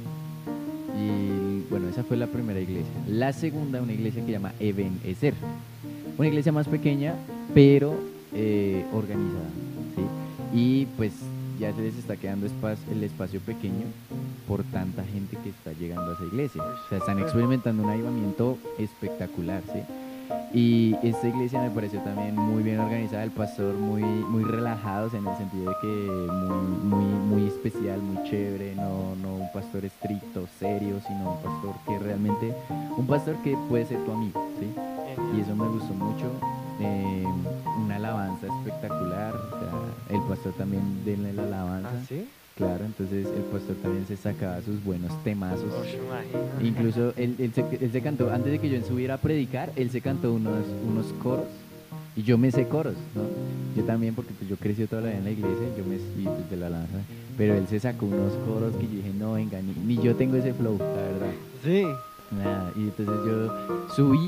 Y bueno, esa fue la primera iglesia. La segunda, una iglesia que se llama Eben Ezer. Una iglesia más pequeña, pero organizada, ¿sí? Y pues ya se les está quedando el espacio pequeño por tanta gente que está llegando a esa iglesia. O sea, están experimentando un avivamiento espectacular, ¿sí? Y esta iglesia me pareció también muy bien organizada, el pastor muy, muy relajado, o sea, en el sentido de que muy, muy, muy especial, muy chévere, no un pastor estricto, serio, sino un pastor que realmente, un pastor que puede ser tu amigo, ¿sí? Y genial. eso me gustó mucho. eh, una alabanza espectacular, o sea, el pastor también de la ¿Ah, alabanza, sí? claro, entonces el pastor también se sacaba sus buenos temazos. Ush, imagino. Incluso él se cantó, antes de que yo subiera a predicar, él se cantó unos coros y yo me sé coros, ¿no? Yo también, porque pues, yo crecí toda la vida en la iglesia, y pues, de la alabanza, pero él se sacó unos coros que yo dije, no, venga, ni yo tengo ese flow, la verdad. Sí. Nada, y entonces yo subí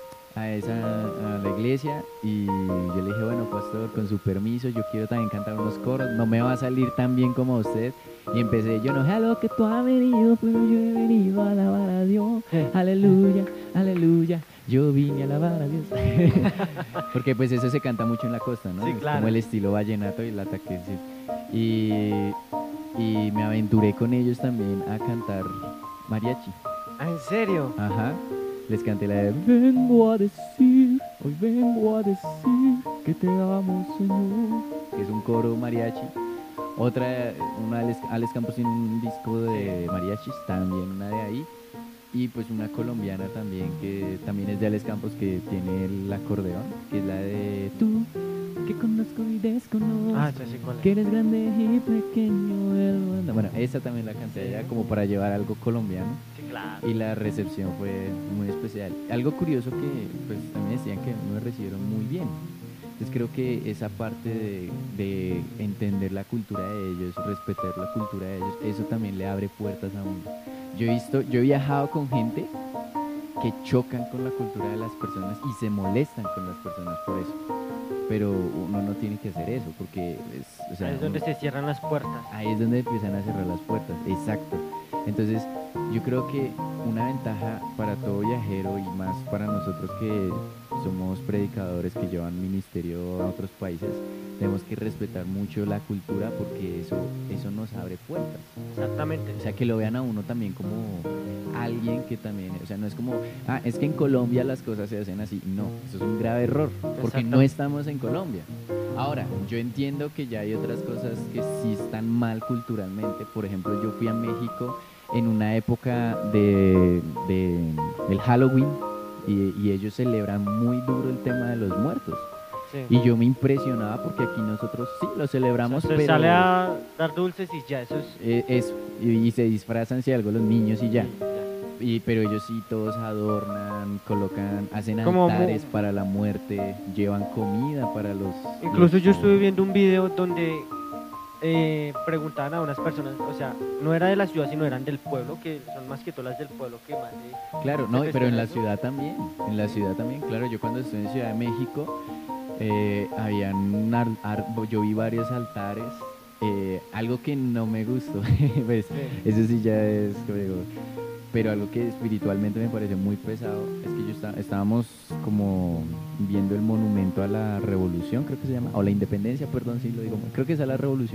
a la iglesia y yo le dije, bueno, pastor, con su permiso, yo quiero también cantar unos coros, no me va a salir tan bien como usted. Y empecé, yo no sé a lo que tú has venido, pero yo he venido a alabar a Dios, aleluya, aleluya, yo vine a alabar a Dios. Porque pues eso se canta mucho en la costa, ¿no? Sí, Es como claro. el estilo vallenato y el ataque, sí. Y, y me aventuré con ellos también a cantar mariachi. Ah, ¿en serio? Ajá. Les canté la de Vengo a decir, hoy vengo a decir que te amo, Señor. Que es un coro mariachi. Otra, Alex Campos tiene un disco de mariachis, también una de ahí. Y pues una colombiana también, que también es de Alex Campos, que tiene el acordeón, que es la de Tú, que conozco y Ah, desconozco, ya sé cuál que es. eres grande y pequeño. Bueno, esa también la canté allá como para llevar algo colombiano Sí, claro. y la recepción fue muy especial. Algo curioso que pues también decían que me recibieron muy bien. Entonces creo que esa parte de entender la cultura de ellos, respetar la cultura de ellos, eso también le abre puertas a uno. Yo he viajado con gente que chocan con la cultura de las personas y se molestan con las personas por eso. Pero uno no tiene que hacer eso, porque o Ahí sea, es donde se cierran las puertas. ahí es donde empiezan a cerrar las puertas, exacto. Entonces, yo creo que una ventaja para todo viajero y más para nosotros que somos predicadores que llevan ministerio a otros países, tenemos que respetar mucho la cultura porque eso nos abre puertas. Exactamente. O sea, que lo vean a uno también como alguien que también, o sea, no es como, es que en Colombia las cosas se hacen así. No, eso es un grave error, porque no Exactamente. estamos en Colombia. Ahora, yo entiendo que ya hay otras cosas que sí están mal culturalmente. Por ejemplo, yo fui a México en una época del Halloween y ellos celebran muy duro el tema de los muertos. Sí. Y yo me impresionaba porque aquí nosotros sí lo O celebramos, sea, se pero sale a dar dulces y ya, eso es... y se disfrazan si algo los niños y ya. y ya. Pero ellos sí todos adornan, colocan, hacen Como altares para la muerte, llevan comida para incluso yo estuve los- viendo un video donde preguntaban a unas personas, o sea, no era de la ciudad, sino eran del pueblo, que son más que todas las del pueblo que más Claro, se no, pero en festeja la eso. ciudad también, claro, yo cuando estuve en Ciudad de México, yo vi varios altares, algo que no me gustó, pues Sí. eso sí ya es, como digo, pero algo que espiritualmente me pareció muy pesado, es que estábamos como viendo el monumento a la revolución, creo que se llama, o la independencia, perdón si lo digo mal, creo que es a la revolución.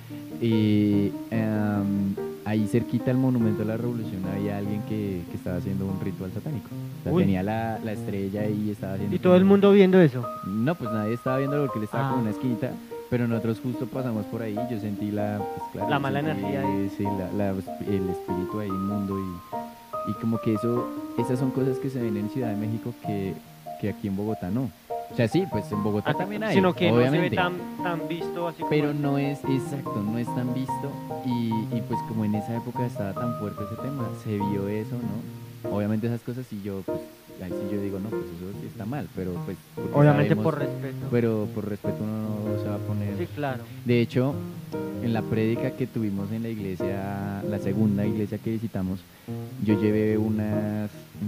Y ahí cerquita al monumento a la revolución había alguien que estaba haciendo un ritual satánico. O sea, Uy. tenía la estrella ahí y estaba haciendo... Y todo el mundo viendo eso. No, pues nadie estaba viendo porque él estaba como en Ah. una esquinita, pero nosotros justo pasamos por ahí y yo sentí pues, claro, La yo mala sentí, energía ahí. sí, el espíritu ahí inmundo y como que esas son cosas que se ven en Ciudad de México que aquí en Bogotá no. O sea, sí, pues en Bogotá también hay, Sino que obviamente. no se ve tan visto así como... Pero no es exacto, no es tan visto y pues como en esa época estaba tan fuerte ese tema, se vio eso, ¿no? Obviamente esas cosas y yo pues ahí sí yo digo, no, pues eso sí está mal, pero pues porque Obviamente sabemos, por respeto. pero por respeto uno no se va a poner. Sí, claro. De hecho, en la prédica que tuvimos en la iglesia, la segunda iglesia que visitamos, yo llevé una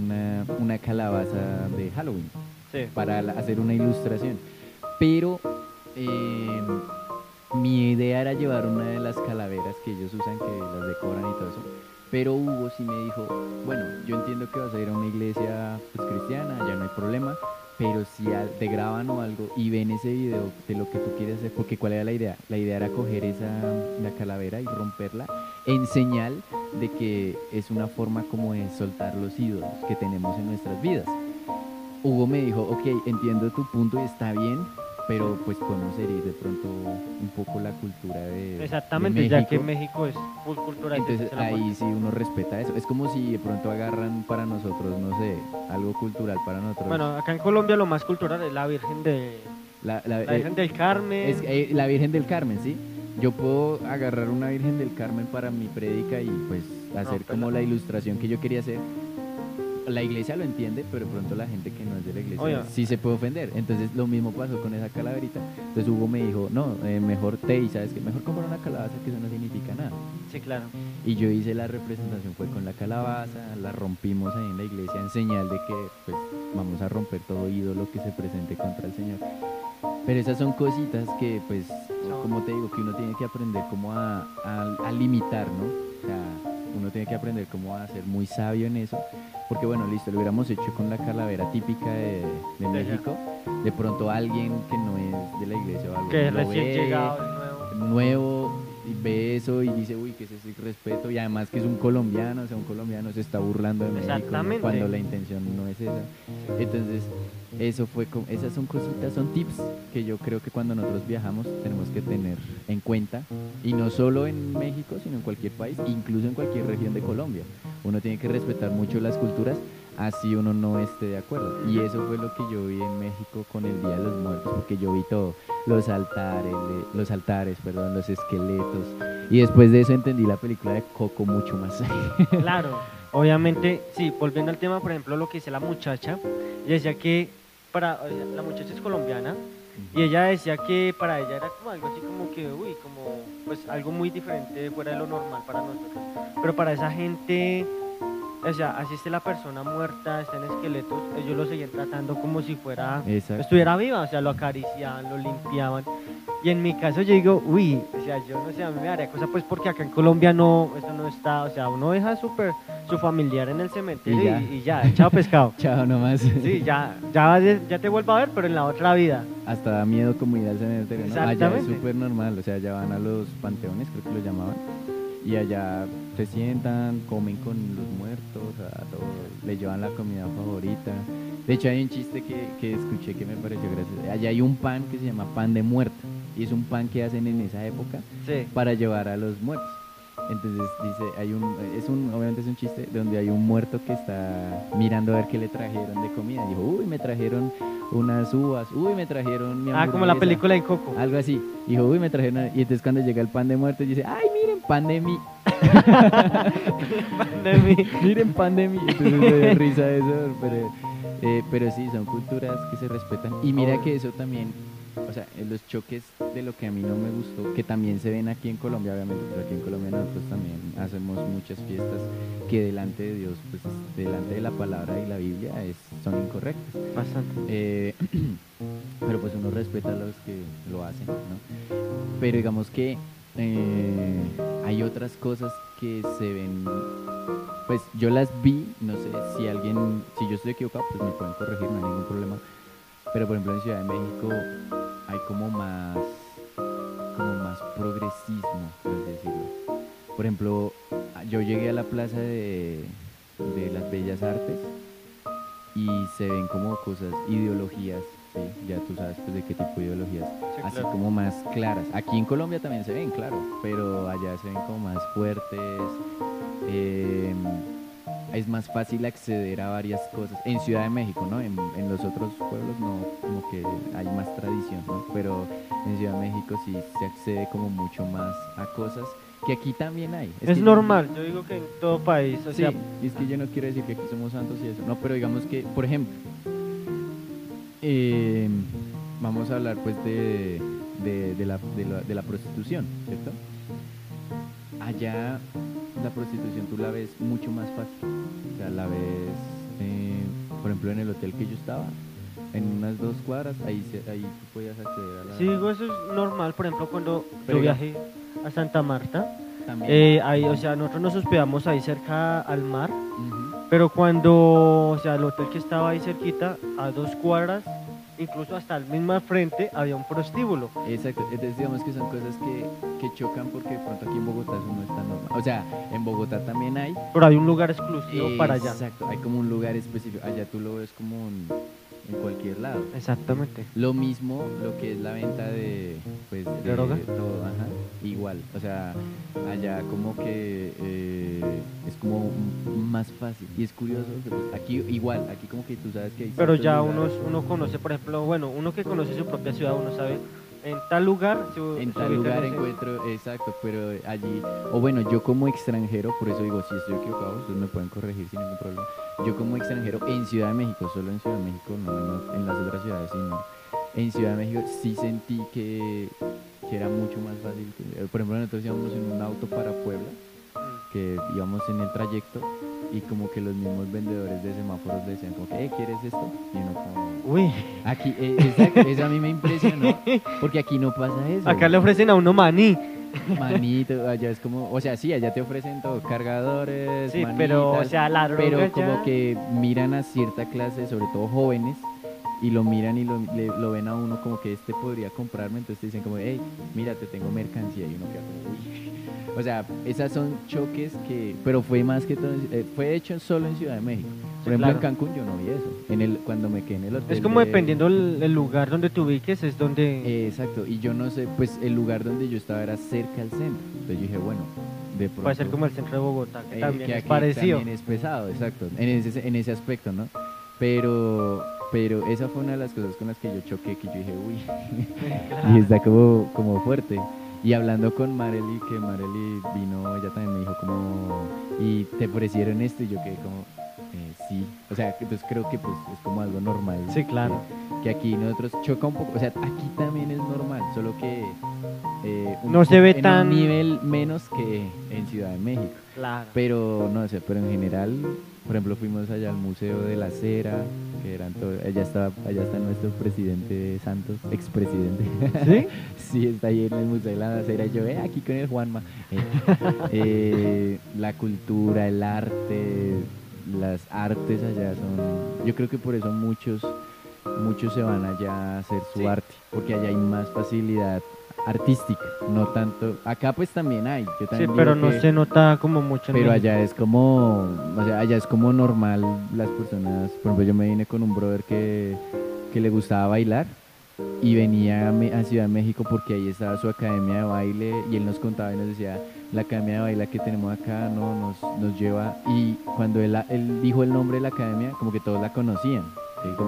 calabaza de Halloween Sí. para hacer una ilustración. Pero eh, mi idea era llevar una de las calaveras que ellos usan, que las decoran y todo eso. Pero Hugo sí me dijo, bueno, yo entiendo que vas a ir a una iglesia pues, cristiana, ya no hay problema, pero si te graban o algo y ven ese video de lo que tú quieres hacer, porque ¿cuál era la idea? La idea era coger la calavera y romperla en señal de que es una forma como de soltar los ídolos que tenemos en nuestras vidas. Hugo me dijo, ok, entiendo tu punto y está bien, pero pues podemos herir de pronto un poco la cultura de Exactamente, ya que México. México es full cultura. Entonces se la muerte. ahí sí uno respeta eso. Es como si de pronto agarran para nosotros, no sé, algo cultural para nosotros. Bueno, acá en Colombia lo más cultural es la Virgen la Virgen del Carmen. Es la Virgen del Carmen, ¿sí? Yo puedo agarrar una Virgen del Carmen para mi prédica y pues hacer pues, como la ilustración que yo quería hacer. La iglesia lo entiende, pero de pronto la gente que no es de la iglesia Oye. sí se puede ofender. Entonces lo mismo pasó con esa calaverita. Entonces Hugo me dijo, no, mejor ¿sabes qué? Mejor comprar una calabaza, que eso no significa nada. Sí, claro. Y yo hice la representación, fue con la calabaza, la rompimos ahí en la iglesia en señal de que pues vamos a romper todo ídolo que se presente contra el Señor. Pero esas son cositas que pues, como te digo, que uno tiene que aprender como a limitar, ¿no? O sea, uno tiene que aprender cómo a ser muy sabio en eso, porque bueno, listo, lo hubiéramos hecho con la calavera típica de México, de pronto alguien que no es de la iglesia o algo, Que lo recién ve llegado, nuevo y ve eso y dice, uy, que ese es el respeto, y además que es un colombiano, o sea, un colombiano se está burlando de México, ¿no? Exactamente. Cuando la intención no es esa. Entonces, esas son cositas, son tips que yo creo que cuando nosotros viajamos tenemos que tener en cuenta, y no solo en México, sino en cualquier país, incluso en cualquier región de Colombia. Uno tiene que respetar mucho las culturas, así uno no esté de acuerdo. Y eso fue lo que yo vi en México con el Día de los Muertos, porque yo vi todo, los altares, perdón, los esqueletos, y después de eso entendí la película de Coco mucho más. Claro, obviamente, sí, volviendo al tema, por ejemplo, lo que dice la muchacha, ella decía que la muchacha es colombiana y ella decía que para ella era como algo así como que, uy, como pues algo muy diferente fuera de lo normal para nosotros, pero para esa gente, o sea, así esté la persona muerta, está en esqueletos, ellos lo seguían tratando como si estuviera viva, o sea, lo acariciaban, lo limpiaban. Y en mi caso yo digo, uy, o sea, yo no sé, a mí me daría cosa, pues porque acá en Colombia no, eso no está, o sea, uno deja su familiar en el cementerio y ya, chao pescado. Chao nomás. Sí, ya te vuelvo a ver, pero en la otra vida. Hasta da miedo como ir al cementerio, ¿no? Allá es Exactamente. súper normal, o sea, allá van a los panteones, creo que lo llamaban, y allá se sientan, comen con los muertos, les llevan la comida favorita. De hecho hay un chiste que escuché que me pareció gracioso. Allá hay un pan que se llama pan de muerto, y es un pan que hacen en esa época Sí. para llevar a los muertos. Entonces dice, obviamente es un chiste donde hay un muerto que está mirando a ver qué le trajeron de comida. Dijo, uy, me trajeron unas uvas, uy, me trajeron mi Ah, como la hamburguesa, película en Coco. algo así. Dijo, uy, me trajeron, y entonces cuando llega el pan de muerto, dice, ay, miren, pan de mí, Pandemia. miren, pan de mí. Entonces me dio risa eso, pero sí, son culturas que se respetan. Y mira que eso también, o sea, en los choques de lo que a mí no me gustó, que también se ven aquí en Colombia, obviamente, pero aquí en Colombia nosotros también hacemos muchas fiestas que delante de Dios, pues delante de la palabra y la Biblia son incorrectas. Bastante. Pero pues uno respeta a los que lo hacen, ¿no? Pero digamos que hay otras cosas que se ven, pues yo las vi, no sé si yo estoy equivocado, pues me pueden corregir, no hay ningún problema. Pero por ejemplo en Ciudad de México hay como más progresismo, por así decirlo. Por ejemplo, yo llegué a la plaza de las Bellas Artes y se ven como cosas, ideologías, ¿sí? Ya tú sabes pues de qué tipo de ideologías, Sí, así claro. como más claras. Aquí en Colombia también se ven, claro, pero allá se ven como más fuertes. eh, es más fácil acceder a varias cosas. En Ciudad de México, ¿no? En los otros pueblos no, como que hay más tradición, ¿no? Pero en Ciudad de México sí se accede como mucho más a cosas que aquí también hay. Es que yo- normal, yo digo que en todo país, o Sí, sea, es que yo no quiero decir que aquí somos santos y eso, no, pero digamos que, por ejemplo, eh, vamos a hablar pues de la prostitución, ¿cierto? Allá la prostitución tú la ves mucho más fácil. O sea, la ves, por ejemplo, en el hotel que yo estaba, en unas 2 cuadras, ahí tú podías acceder a la... sí digo eso es normal, por ejemplo, cuando Pero yo diga- viajé a Santa Marta, También. ahí, o sea, nosotros nos hospedamos ahí cerca al mar, Ujú. pero cuando, o sea, el hotel que estaba ahí cerquita, a 2 cuadras, incluso hasta el mismo frente, había un prostíbulo. Exacto, entonces digamos que son cosas que chocan porque de pronto aquí en Bogotá eso no es tan normal. O sea, en Bogotá también hay. Pero hay un lugar exclusivo para allá. Exacto, hay como un lugar específico. Allá tú lo ves como en cualquier lado. Exactamente. Lo mismo lo que es la venta pues, de ¿Droga? todo, ajá, igual. O sea, allá como que es como más fácil. Y es curioso, pues, aquí igual, aquí como que tú sabes que hay Pero ciertos ya lugares. uno conoce, por ejemplo, bueno, uno que conoce su propia ciudad, uno sabe, en tal lugar, En tal lugar encuentro, exacto, pero allí, o bueno, yo como extranjero, por eso digo, si estoy equivocado, ustedes me pueden corregir sin ningún problema. Yo como extranjero en Ciudad de México, solo en Ciudad de México, no en las otras ciudades, sino en Ciudad de México sí sentí que era mucho más fácil. Por ejemplo, nosotros íbamos en un auto para Puebla, que íbamos en el trayecto y como que los mismos vendedores de semáforos decían como que, ¿quieres esto? Y uno como... Uy, Aquí, exacto, eso a mí me impresionó, porque aquí no pasa eso. acá le ofrecen a uno maní. Manito, allá es como, o sea, sí, allá te ofrecen todo, cargadores, Sí, pero, o manitas, sea, la droga pero ya- como que miran a cierta clase, sobre todo jóvenes, y lo miran y lo ven a uno como que este podría comprarme, entonces te dicen como, hey, mira, te tengo mercancía, y uno queda como, uy. O sea, esas son choques pero fue más que todo, fue hecho solo en Ciudad de México. Por Sí, ejemplo, claro. en Cancún yo no vi eso, cuando me quedé en el hotel Es como de- dependiendo el lugar donde te ubiques, es donde Exacto, y yo no sé, pues el lugar donde yo estaba era cerca al centro, entonces yo dije, bueno, de pronto... puede ser como el centro de Bogotá, que también que es aquí parecido. también es pesado, exacto, en ese aspecto, ¿no? Pero esa fue una de las cosas con las que yo choqué, que yo dije, uy, y está como fuerte. Y hablando con Marely, que Marely vino, ella también me dijo como, y te ofrecieron esto, y yo quedé como, sí, o sea, entonces creo que pues es como algo normal. Sí, claro. Que aquí nosotros choca un poco, o sea, aquí también es normal, solo que No se ve en tan- un nivel menos que en Ciudad de México. Claro. Pero no sé, pero en general, por ejemplo, fuimos allá al Museo de la Cera, que allá está nuestro presidente Santos, expresidente. ¿Sí? Sí, está ahí en el Museo de la Cera, y yo, aquí con el Juanma. La cultura, el arte, las artes allá son, yo creo que por eso muchos se van allá a hacer su Sí. arte, porque allá hay más facilidad artística, no tanto, acá pues también hay, yo Sí, también pero digo no que- se nota como mucho en pero México. allá es como, o sea, allá es como normal las personas, por ejemplo, yo me vine con un brother que le gustaba bailar y venía a Ciudad de México porque ahí estaba su academia de baile y él nos contaba y nos decía, la academia de baile que tenemos acá no nos lleva, y cuando él dijo el nombre de la academia, como que todos la conocían, y como que,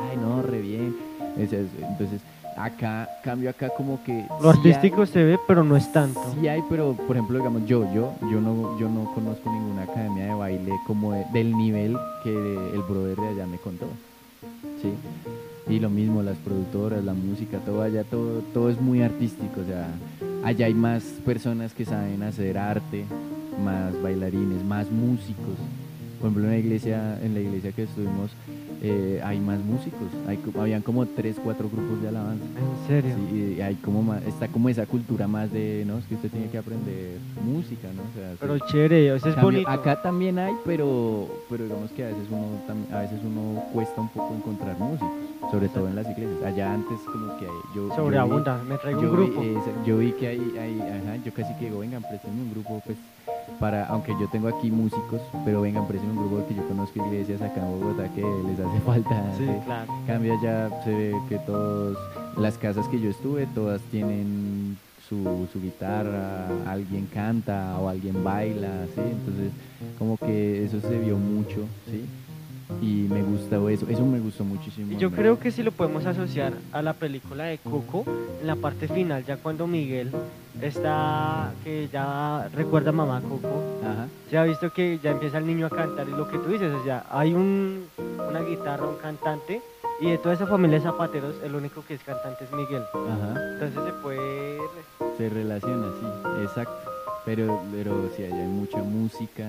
ay, no, re bien. Entonces, acá como que Lo sí artístico se ve, pero no es tanto. sí hay, pero por ejemplo, digamos, yo no conozco ninguna academia de baile como del nivel que el brother de allá me contó, ¿sí? Y lo mismo, las productoras, la música, todo allá, todo es muy artístico, o sea, allá hay más personas que saben hacer arte, más bailarines, más músicos. Por ejemplo, en la iglesia que estuvimos, hay más músicos, habían como 3, 4 grupos de alabanza. En serio. Sí, y hay como está como esa cultura más de, no, es que usted tiene que aprender música, ¿no? O sea, Pero sí. chévere, o sea, es Cambio, bonito. acá también hay, pero digamos que a veces uno cuesta un poco encontrar músicos, sobre todo en las iglesias. Allá antes como que Sobreabunda, me traigo un grupo. yo vi que ajá, yo casi que digo, vengan, préstenme un grupo, pues, aunque yo tengo aquí músicos, pero vengan, préstenme un grupo porque yo conozco iglesias acá en Bogotá que les hace falta. Sí, ¿sí? claro. Cambia ya, se ve que las casas que yo estuve, todas tienen su guitarra, alguien canta o alguien baila, ¿sí? Entonces, como que eso se vio mucho, ¿sí? Y me gustó eso me gustó muchísimo. Y yo creo que si lo podemos asociar a la película de Coco, en la parte final, ya cuando Miguel está, que ya recuerda a mamá Coco, Ajá, se ha visto que ya empieza el niño a cantar y lo que tú dices, o sea, hay una guitarra, un cantante, y de toda esa familia de zapateros, el único que es cantante es Miguel. ajá, Entonces se puede... se relaciona, sí, exacto. Pero sí, allá hay mucha música,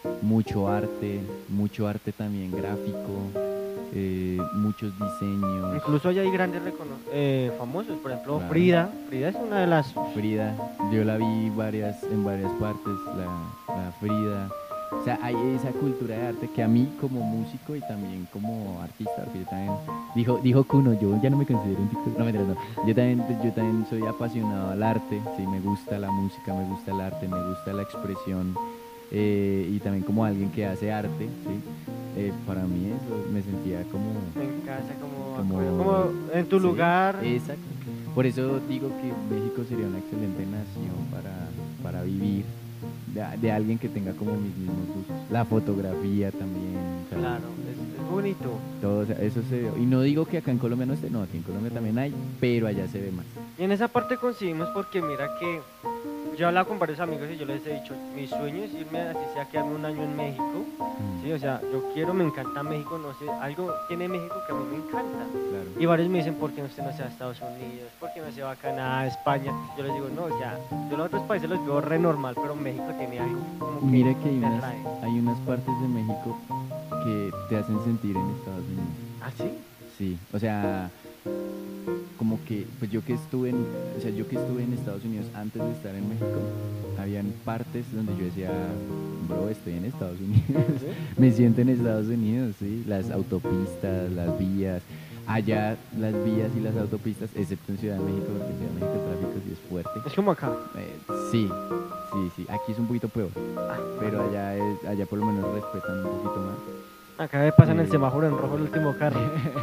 mucho arte también gráfico, muchos diseños. Incluso hay grandes famosos, por ejemplo, Claro. Frida. Frida es una de las... Frida, yo la vi en varias partes, la Frida. O sea, hay esa cultura de arte que a mí como músico y también como artista, porque yo también, dijo Kuno, yo ya no me considero un TikTok, no me no. Yo también soy apasionado al arte, sí, me gusta la música, me gusta el arte, me gusta la expresión, y también como alguien que hace arte, sí. Para mí eso me sentía como En casa, como como en tu sí, lugar. exacto. Por eso digo que México sería una excelente nación para vivir, de alguien que tenga como mis mismos gustos. La fotografía también, o sea, Claro, es bonito. todo, o sea, eso se ve. Y no digo que acá en Colombia no esté, no, aquí en Colombia también hay, pero allá se ve más. Y en esa parte coincidimos porque mira que yo he hablado con varios amigos y yo les he dicho, mi sueño es irme, así sea, quedarme un año en México. Sí, o sea, me encanta México, no sé, algo tiene México que a mí me encanta. Claro. Y varios me dicen, ¿por qué usted no se va a Estados Unidos? ¿Por qué no se va a Canadá, España? Yo les digo, no, o sea, yo los otros países los veo re normal, pero México tiene algo como que Mira que me atrae. hay unas partes de México que te hacen sentir en Estados Unidos. ¿Ah, sí? Sí, o sea, como que, pues yo que estuve en Estados Unidos antes de estar en México, habían partes donde yo decía, bro, estoy en Estados Unidos, me siento en Estados Unidos, sí, las autopistas, las vías, allá las vías y las autopistas, excepto en Ciudad de México, porque en Ciudad de México el tráfico sí es fuerte. Es como acá. Sí, sí, aquí es un poquito peor, Ah, pero allá por lo menos respetan un poquito más. acá me pasan el semáforo en rojo el último carro.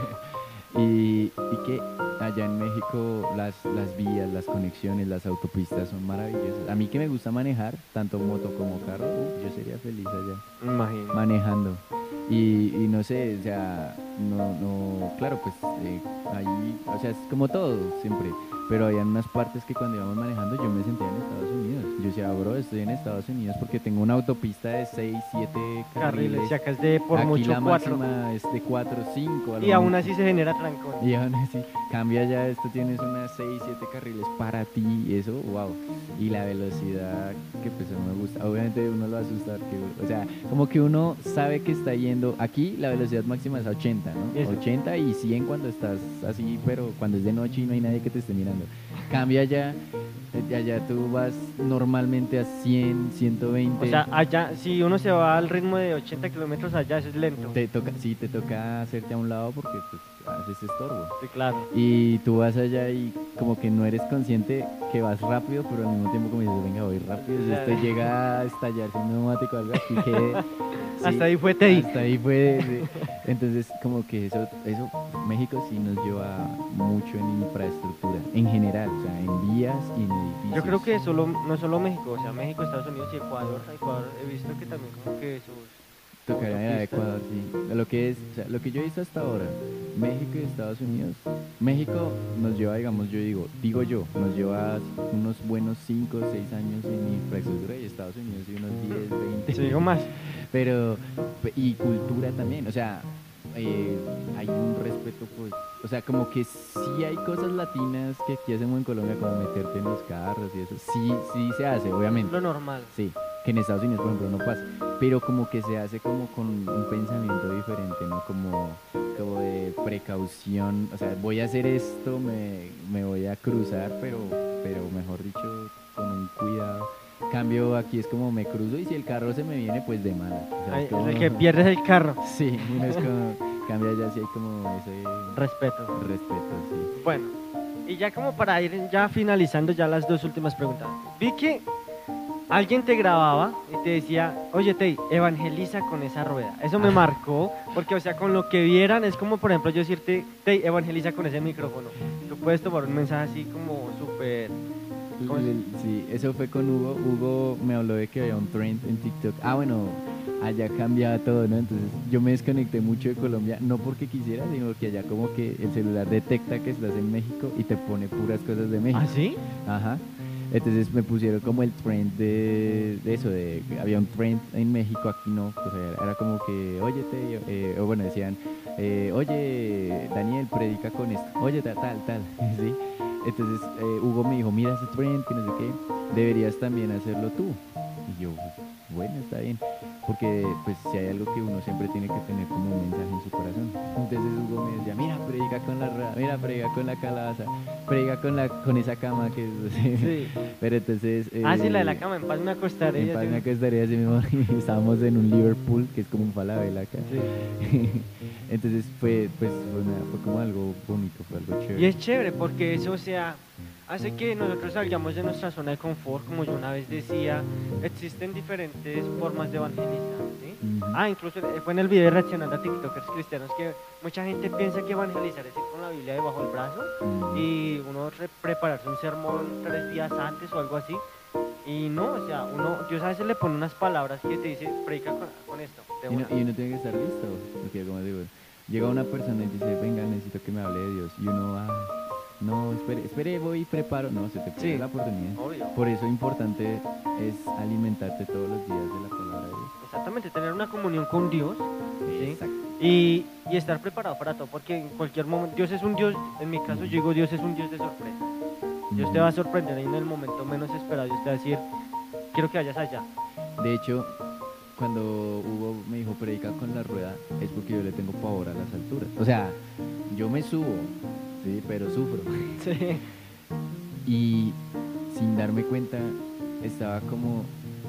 Y que allá en México las vías, las conexiones, las autopistas son maravillosas. A mí que me gusta manejar, tanto moto como carro, yo sería feliz allá Me imagino. manejando. Y no sé, o sea, no, claro, pues ahí, o sea, es como todo siempre. Pero había unas partes que cuando íbamos manejando yo me sentía en Estados Unidos. Yo decía, bro, estoy en Estados Unidos porque tengo una autopista de 6, 7 Carriles, y acá es de por Aquí mucho la 4. máxima es de 4, 5. Y aún así se genera trancón. Y aún así, cambia ya esto, tienes unas 6, 7 carriles para ti, y eso, wow. Y la velocidad, que pues no me gusta, obviamente uno lo va a asustar, o sea, como que uno sabe que está yendo, aquí la velocidad máxima es a 80, ¿no? Eso. 80 y 100 cuando estás así, pero cuando es de noche y no hay nadie que te esté mirando. Cambia ya, allá tú vas normalmente a 100, 120. O sea, allá, si uno se va al ritmo de 80 kilómetros allá, eso es lento. te toca hacerte a un lado porque pues haces estorbo. Sí, claro. Y tú vas allá y como que no eres consciente que vas rápido, pero al mismo tiempo como dices, venga, voy rápido, si esto llega a estallarse un neumático o algo aquí que... Hasta ahí fue TI. Hasta ahí fue... Entonces como que eso México sí nos lleva mucho en infraestructura, en general, o sea, en vías y en edificios. Yo creo que no solo México, o sea, México, Estados Unidos y Ecuador. Ecuador he visto que también como que sus... Tocaría ir a autopistas. Ecuador, sí. Lo que yo he visto hasta ahora, México y Estados Unidos. México nos lleva, digamos, nos lleva unos buenos 5 o 6 años en infraestructura y Estados Unidos y unos 10, 20. Sí, digo más. Pero, y cultura también, o sea, hay un respeto, pues, o sea, como que sí hay cosas latinas que aquí hacemos en Colombia, como meterte en los carros y eso, sí se hace, obviamente. Lo normal. Sí, que en Estados Unidos, por ejemplo, no pasa, pero como que se hace como con un pensamiento diferente, ¿no? Como de precaución, o sea, voy a hacer esto, me voy a cruzar, pero mejor dicho, con un cuidado. Cambio aquí es como me cruzo y si el carro se me viene, pues de mala. O sea, Ay, es como... el que pierdes el carro. Sí, uno es como, cambia ya si hay como ese Respeto. respeto, sí. Bueno, y ya como para ir ya finalizando ya las dos últimas preguntas. Vi que alguien te grababa y te decía, oye, Tey, evangeliza con esa rueda. Eso me marcó, porque, o sea, con lo que vieran, es como, por ejemplo, yo decirte, Tey, evangeliza con ese micrófono. Tú puedes tomar un mensaje así como súper... ¿cómo es? Sí, eso fue con Hugo. Hugo me habló de que había un trend en TikTok. Ah, bueno, allá cambiaba todo, ¿no? Entonces yo me desconecté mucho de Colombia, no porque quisiera, sino porque allá como que el celular detecta que estás en México y te pone puras cosas de México. ¿Ah, sí? Ajá. Entonces me pusieron como el trend de eso, había un trend en México, aquí no, o sea, era como que, oye, o bueno, decían, oye, Daniel, predica con esto, oye, tal, ¿sí? Entonces Hugo me dijo, mira ese trend, que no sé qué, deberías también hacerlo tú. Y yo, bueno, está bien, porque pues si hay algo que uno siempre tiene que tener como un mensaje en su corazón. Entonces Hugo me decía, mira, predica con la rueda, mira, predica con la calabaza, predica con esa cama que es... Sí. Pero entonces... Ah, sí, la de la cama, en paz me acostaré. En y paz así. me acostaré así mismo. Estábamos en un Liverpool, que es como un Falabella acá. Sí. Entonces fue como algo bonito, fue algo chévere. Y es chévere porque eso, o sea, hace que nosotros salgamos de nuestra zona de confort, como yo una vez decía, existen diferentes formas de evangelizar, ¿sí? Ujú. Ah, incluso fue en el video de reaccionando a TikTokers cristianos que mucha gente piensa que evangelizar es ir con la Biblia debajo del brazo Ujú. y uno prepararse un sermón 3 días antes o algo así. Y no, o sea, Dios a veces le pone unas palabras que te dice, predica con esto, de Y una. uno tiene que estar listo, porque como digo, llega una persona y dice, venga, necesito que me hable de Dios. Y uno, no, espere, voy y preparo. No, se te pierde Sí, la oportunidad. obvio. Por eso importante es alimentarte todos los días de la palabra de Dios. Exactamente, tener una comunión con Dios, ¿sí? Exacto. Y estar preparado para todo, porque en cualquier momento, Dios es un Dios, en mi caso yo digo, Dios es un Dios de sorpresa. Dios te va a sorprender en el momento menos esperado, Dios te va a decir, quiero que vayas allá. De hecho, cuando Hugo me dijo predica con la rueda, es porque yo le tengo pavor a las alturas. O sea, yo me subo, sí, pero sufro. Sí. Y sin darme cuenta, estaba como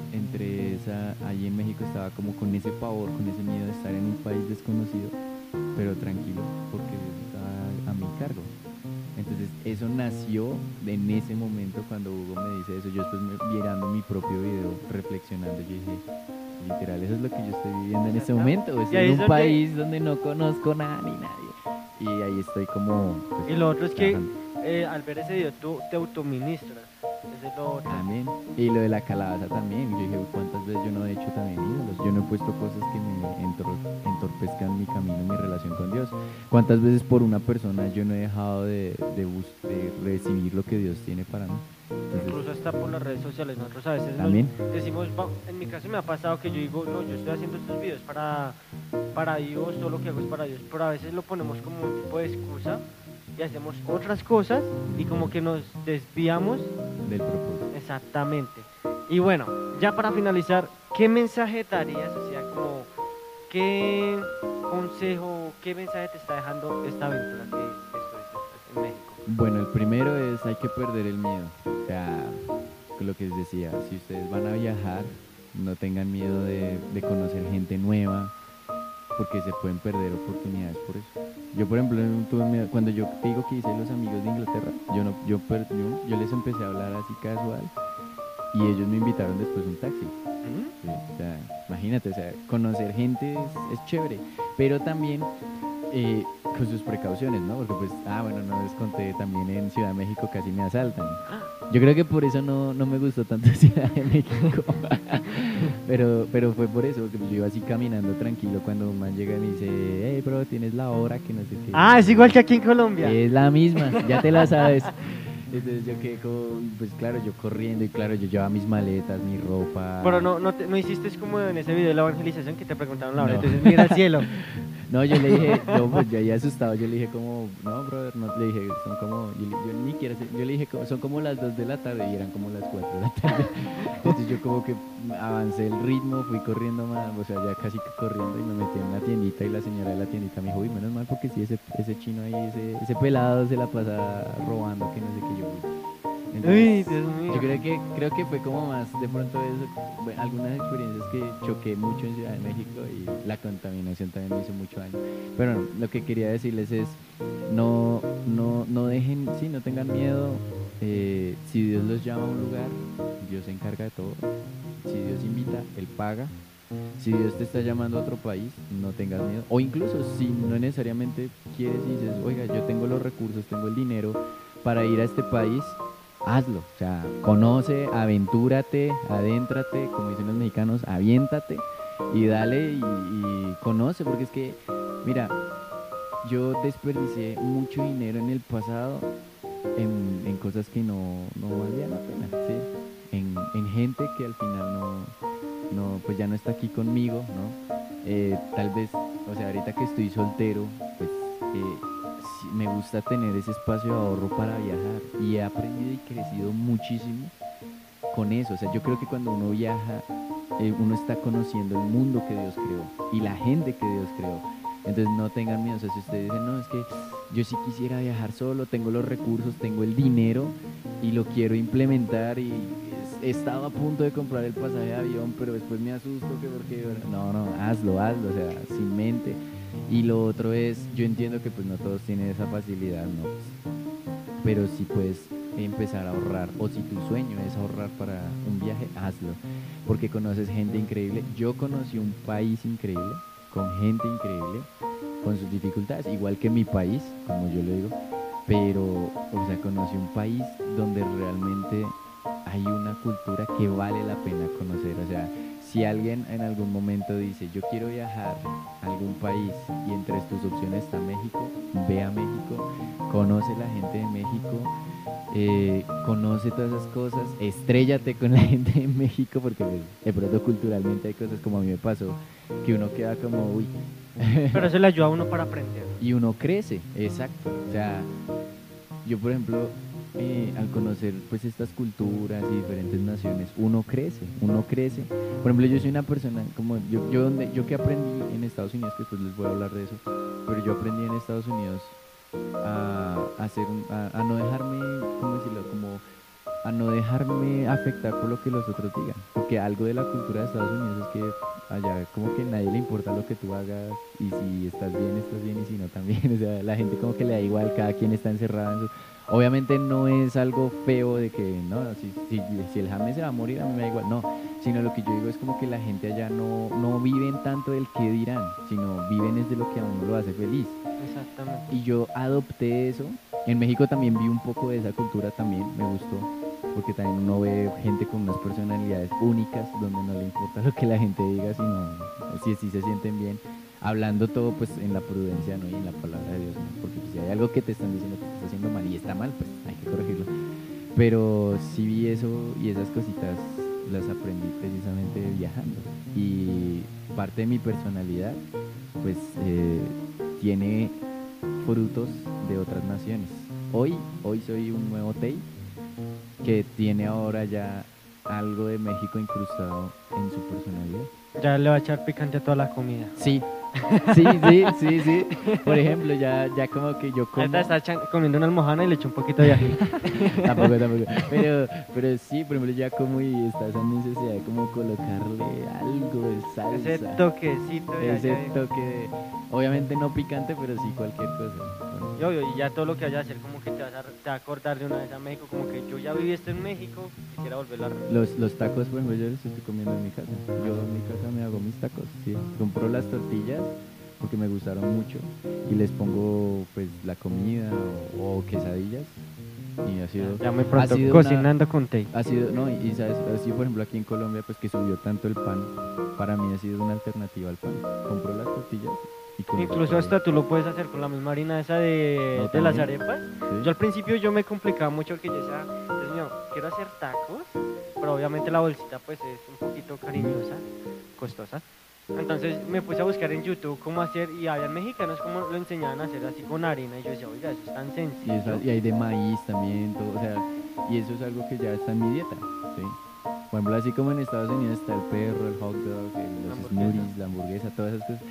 ahí en México estaba como con ese pavor, con ese miedo de estar en un país desconocido, pero tranquilo, porque Dios estaba a mi cargo. Entonces eso nació en ese momento cuando Hugo me dice eso. Yo después mirando mi propio video, reflexionando, yo dije, literal, eso es lo que yo estoy viviendo en este momento. Estoy en un país donde no conozco nada ni nadie. Y ahí estoy como... pues, Y lo otro es que trabajando. al ver ese video tú te autoministras. Ese es lo otro. También. Y lo de la calabaza también. Yo dije, ¿cuántas veces yo no he hecho también ídolos? Yo no he puesto cosas que me entorpezcan mi camino, mi relación con Dios. ¿Cuántas veces por una persona yo no he dejado de recibir lo que Dios tiene para mí? Entonces, Incluso hasta por las redes sociales, nosotros a veces también. decimos, en mi caso me ha pasado que yo digo, no, yo estoy haciendo estos videos para Dios, todo lo que hago es para Dios, pero a veces lo ponemos como un tipo de excusa y hacemos otras cosas y como que nos desviamos. Del propósito. Exactamente. Y bueno, ya para finalizar, ¿qué mensaje darías? O sea, como, ¿qué consejo, qué mensaje te está dejando esta aventura que estás en México? Bueno, el primero es hay que perder el miedo. O sea, lo que les decía, si ustedes van a viajar, no tengan miedo de conocer gente nueva, porque se pueden perder oportunidades por eso. Yo, por ejemplo, tuve miedo, cuando yo te digo que hice los amigos de Inglaterra, yo les empecé a hablar así casual y ellos me invitaron después un taxi. Sí, o sea, imagínate, o sea, conocer gente es chévere, pero también con sus precauciones, ¿no? Porque pues, bueno, no les conté, también en Ciudad de México casi me asaltan. Yo creo que por eso no me gustó tanto Ciudad de México. Pero fue por eso, porque yo iba así caminando tranquilo cuando un man llega y me dice, hey, bro, tienes la hora que no sé qué. Ah, es igual que aquí en Colombia. Es la misma, ya te la sabes. Entonces yo quedé como, pues claro, yo corriendo y claro, yo llevaba mis maletas, mi ropa. Pero no hiciste como en ese video de la evangelización que te preguntaron la hora, No. entonces mira al cielo. No, yo le dije, yo pues ya asustado, yo le dije como, no, brother, no, le dije, son como, yo ni quiero, yo le dije, son como las 2 de la tarde y eran como las 4 de la tarde. Entonces yo como que avancé el ritmo, fui corriendo más, o sea, ya casi que corriendo y me metí en la tiendita y la señora de la tiendita me dijo, uy, menos mal porque sí, ese chino ahí, ese pelado se la pasa robando, que no sé qué yo. Uy, Dios mío. Yo creo que fue como más de pronto eso, bueno, algunas experiencias que choqué mucho en Ciudad de México y la contaminación también me hizo mucho daño. Pero no, lo que quería decirles es no dejen, sí, no tengan miedo. Si Dios los llama a un lugar, Dios se encarga de todo. Si Dios invita, Él paga. Si Dios te está llamando a otro país, no tengas miedo. O incluso si no necesariamente quieres y dices, oiga, yo tengo los recursos, tengo el dinero para ir a este país, hazlo. O sea, conoce, aventúrate, adéntrate, como dicen los mexicanos, aviéntate y dale y conoce, porque es que, mira, yo desperdicié mucho dinero en el pasado en cosas que no valían la pena, ¿sí? En gente que al final pues ya no está aquí conmigo, ¿no? Tal vez, o sea, ahorita que estoy soltero, pues sí, me gusta tener ese espacio de ahorro para viajar y he aprendido y crecido muchísimo con eso. O sea, yo creo que cuando uno viaja, uno está conociendo el mundo que Dios creó y la gente que Dios creó. Entonces no tengan miedo. O sea, si ustedes dicen, no, es que yo sí quisiera viajar solo, tengo los recursos, tengo el dinero y lo quiero implementar y estaba a punto de comprar el pasaje de avión, pero después me asusto que porque... No, hazlo, o sea, sin mente. Y lo otro es, yo entiendo que pues no todos tienen esa facilidad, ¿no? Pero si puedes empezar a ahorrar, o si tu sueño es ahorrar para un viaje, hazlo, porque conoces gente increíble. Yo conocí un país increíble, con gente increíble, con sus dificultades, igual que mi país, como yo lo digo, pero, o sea, conocí un país donde realmente hay una cultura que vale la pena conocer. O sea, si alguien en algún momento dice, yo quiero viajar a algún país y entre tus opciones está México, ve a México, conoce la gente de México, conoce todas esas cosas, estréllate con la gente de México, porque pues, de pronto culturalmente hay cosas como a mí me pasó, que uno queda como, uy. Pero eso le ayuda a uno para aprender. Y uno crece, exacto. O sea, yo por ejemplo, al conocer pues estas culturas y diferentes naciones, uno crece. Por ejemplo, yo soy una persona como yo que aprendí en Estados Unidos, que después les voy a hablar de eso, pero yo aprendí en Estados Unidos a no dejarme, ¿cómo decirlo? Como a no dejarme afectar por lo que los otros digan, porque algo de la cultura de Estados Unidos es que allá como que a nadie le importa lo que tú hagas y si estás bien y si no también, o sea, la gente como que le da igual, cada quien está encerrado en su... Obviamente no es algo feo de que, no, si el James se va a morir a mí me da igual, no, sino lo que yo digo es como que la gente allá no viven tanto del qué dirán, sino viven desde lo que a uno lo hace feliz. Exactamente. Y yo adopté eso. En México también vi un poco de esa cultura también, me gustó, porque también uno ve gente con unas personalidades únicas, donde no le importa lo que la gente diga, sino si se sienten bien, hablando todo pues en la prudencia, ¿no? Y en la palabra de Dios, ¿no? Porque pues, si hay algo que te están diciendo que te está haciendo mal y está mal, pues hay que corregirlo. Pero sí vi eso y esas cositas las aprendí precisamente viajando. Y parte de mi personalidad, pues tiene frutos de otras naciones. Hoy soy un nuevo Tei que tiene ahora ya algo de México incrustado en su personalidad. Ya le va a echar picante a toda la comida. Sí, sí. Por ejemplo, ya como que yo como... Ahorita está comiendo una almohadana y le echo un poquito de ají. Tampoco. Pero sí, por ejemplo, ya como y está esa necesidad de como colocarle algo de salsa. Ese toquecito de Ese allá. toque de... Obviamente no picante, pero sí cualquier cosa. Y obvio, y ya todo lo que vaya a hacer como que te vas a acordar de una vez a México, como que yo ya viví esto en México, quisiera volverlo a repetir. Los tacos, por ejemplo, yo los estoy comiendo en mi casa. Yo en mi casa me hago mis tacos, sí. Compro las tortillas porque me gustaron mucho y les pongo pues la comida o quesadillas Y ha sido, Ya muy pronto, sido cocinando con Tay. ha sido, no, y sabes, así por ejemplo aquí en Colombia, pues que subió tanto el pan, para mí ha sido una alternativa al pan. Compro las tortillas y con eso Incluso puedo- hasta tú lo puedes hacer con la misma harina esa No, de las también. arepas. ¿Sí? Yo al principio yo me complicaba mucho porque yo decía, Dios mío, quiero hacer tacos, pero obviamente la bolsita pues es un poquito cariñosa, costosa. Entonces me puse a buscar en YouTube cómo hacer y había mexicanos como lo enseñaban a hacer así con harina y yo decía, oiga, eso es tan Y, sencillo. y hay de maíz también, todo, o sea, y eso es algo que ya está en mi dieta, ¿sí? Por ejemplo, así como en Estados Unidos está el perro, el hot dog, La los hamburguesa. smoothies, la hamburguesa, todas esas cosas.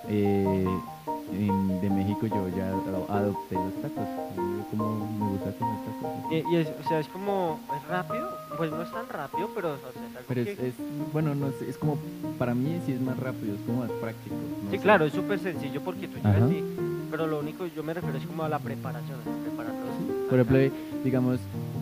De México yo ya adopté los tacos. Yo como me gusta comer tacos. Y es, o sea, es como, es rápido, pues no es tan rápido, pero o sea, es algo Pero que... bueno, no sé, es como, para mí sí es más rápido, es como más práctico. No Sí, sé. claro, es súper sencillo porque tú Ajá. llegas y... Pero lo único yo me refiero es como a la preparación, a preparar los... Por ejemplo, digamos,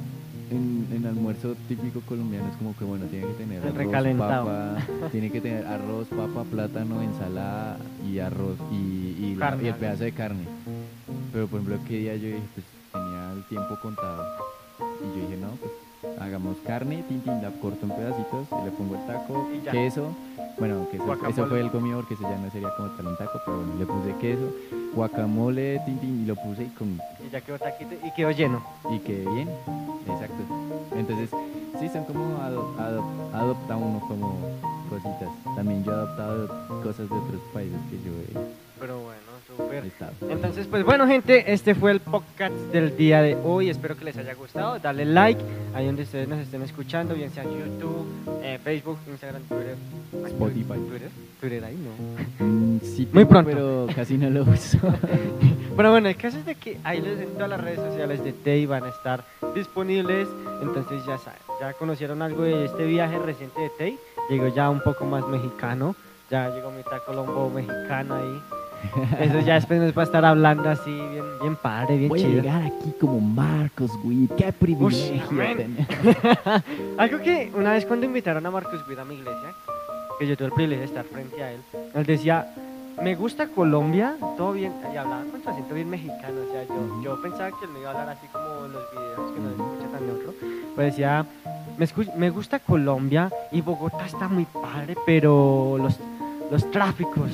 en almuerzo típico colombiano es como que, bueno, tiene que tener El arroz, recalentado. papa, tiene que tener arroz, papa, plátano, ensalada y arroz y Carne, y el algo. pedazo de carne. Pero, por ejemplo, ¿qué día yo dije? Pues tenía el tiempo contado. Y yo dije, no, pues hagamos carne, tintín, la corto en pedacitos y le pongo el taco, Y ya. queso. Bueno, queso, eso Guacamole. fue el comido porque eso ya no sería como tal un taco, pero bueno, le puse queso, guacamole, tintín y lo puse y con Y ya quedó taquito y quedó lleno. y que bien, exacto. Entonces, sí, son como adopta uno como cositas. También yo he adoptado cosas de otros países que yo Pero bueno, he súper. estado. Entonces, pues bueno, gente, este fue el podcast del día de hoy. Espero que les haya gustado. Dale like ahí donde ustedes nos estén escuchando, bien sea YouTube, Facebook, Instagram, Twitter, Spotify. Twitter ahí no. Sí, Muy tengo, pronto. pero casi no lo uso. Pero bueno, el caso es de que ahí en todas las redes sociales de Tay van a estar disponibles. Entonces ya saben, ya conocieron algo de este viaje reciente de Tay. Llegó ya un poco más mexicano. Ya llegó mitad colombo mexicano ahí. Eso ya después nos va a estar hablando así, bien, bien padre, bien Voy a chido. llegar aquí como Marcos Witt. Qué privilegio amén. tener. Algo que una vez cuando invitaron a Marcus Witt a mi iglesia, que yo tuve el privilegio de estar frente a él, él decía, me gusta Colombia, todo bien, y hablaba con su acento bien mexicano, o sea, yo pensaba que él me iba a hablar así como en los videos, que no se escucha tan neutro, pero decía, me gusta Colombia y Bogotá está muy padre, pero los tráficos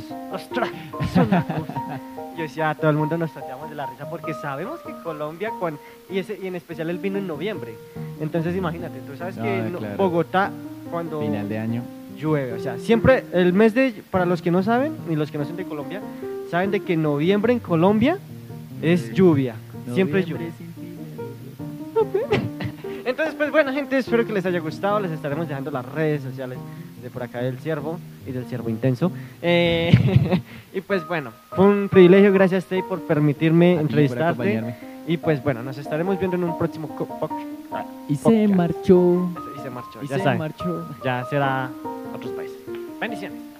son una cosa". Yo decía, todo el mundo nos tratamos de la risa porque sabemos que Colombia, y en especial él vino en noviembre, entonces imagínate, tú sabes que Ah, claro. Bogotá cuando Final de año. llueve, o sea, siempre el mes para los que no saben, ni los que no son de Colombia, saben de que noviembre en Colombia es lluvia, siempre es lluvia. Noviembre sin ti. Entonces, pues bueno, gente, espero que les haya gustado. Les estaremos dejando las redes sociales de por acá del Ciervo y del Ciervo Intenso. Y pues bueno, fue un privilegio. Gracias, Tay, por permitirme A ti por entrevistarte. acompañarme. Y pues bueno, nos estaremos viendo en un próximo Y se podcast. marchó. Y se marchó, Y ya se saben. marchó. Ya será otros países. Bendiciones.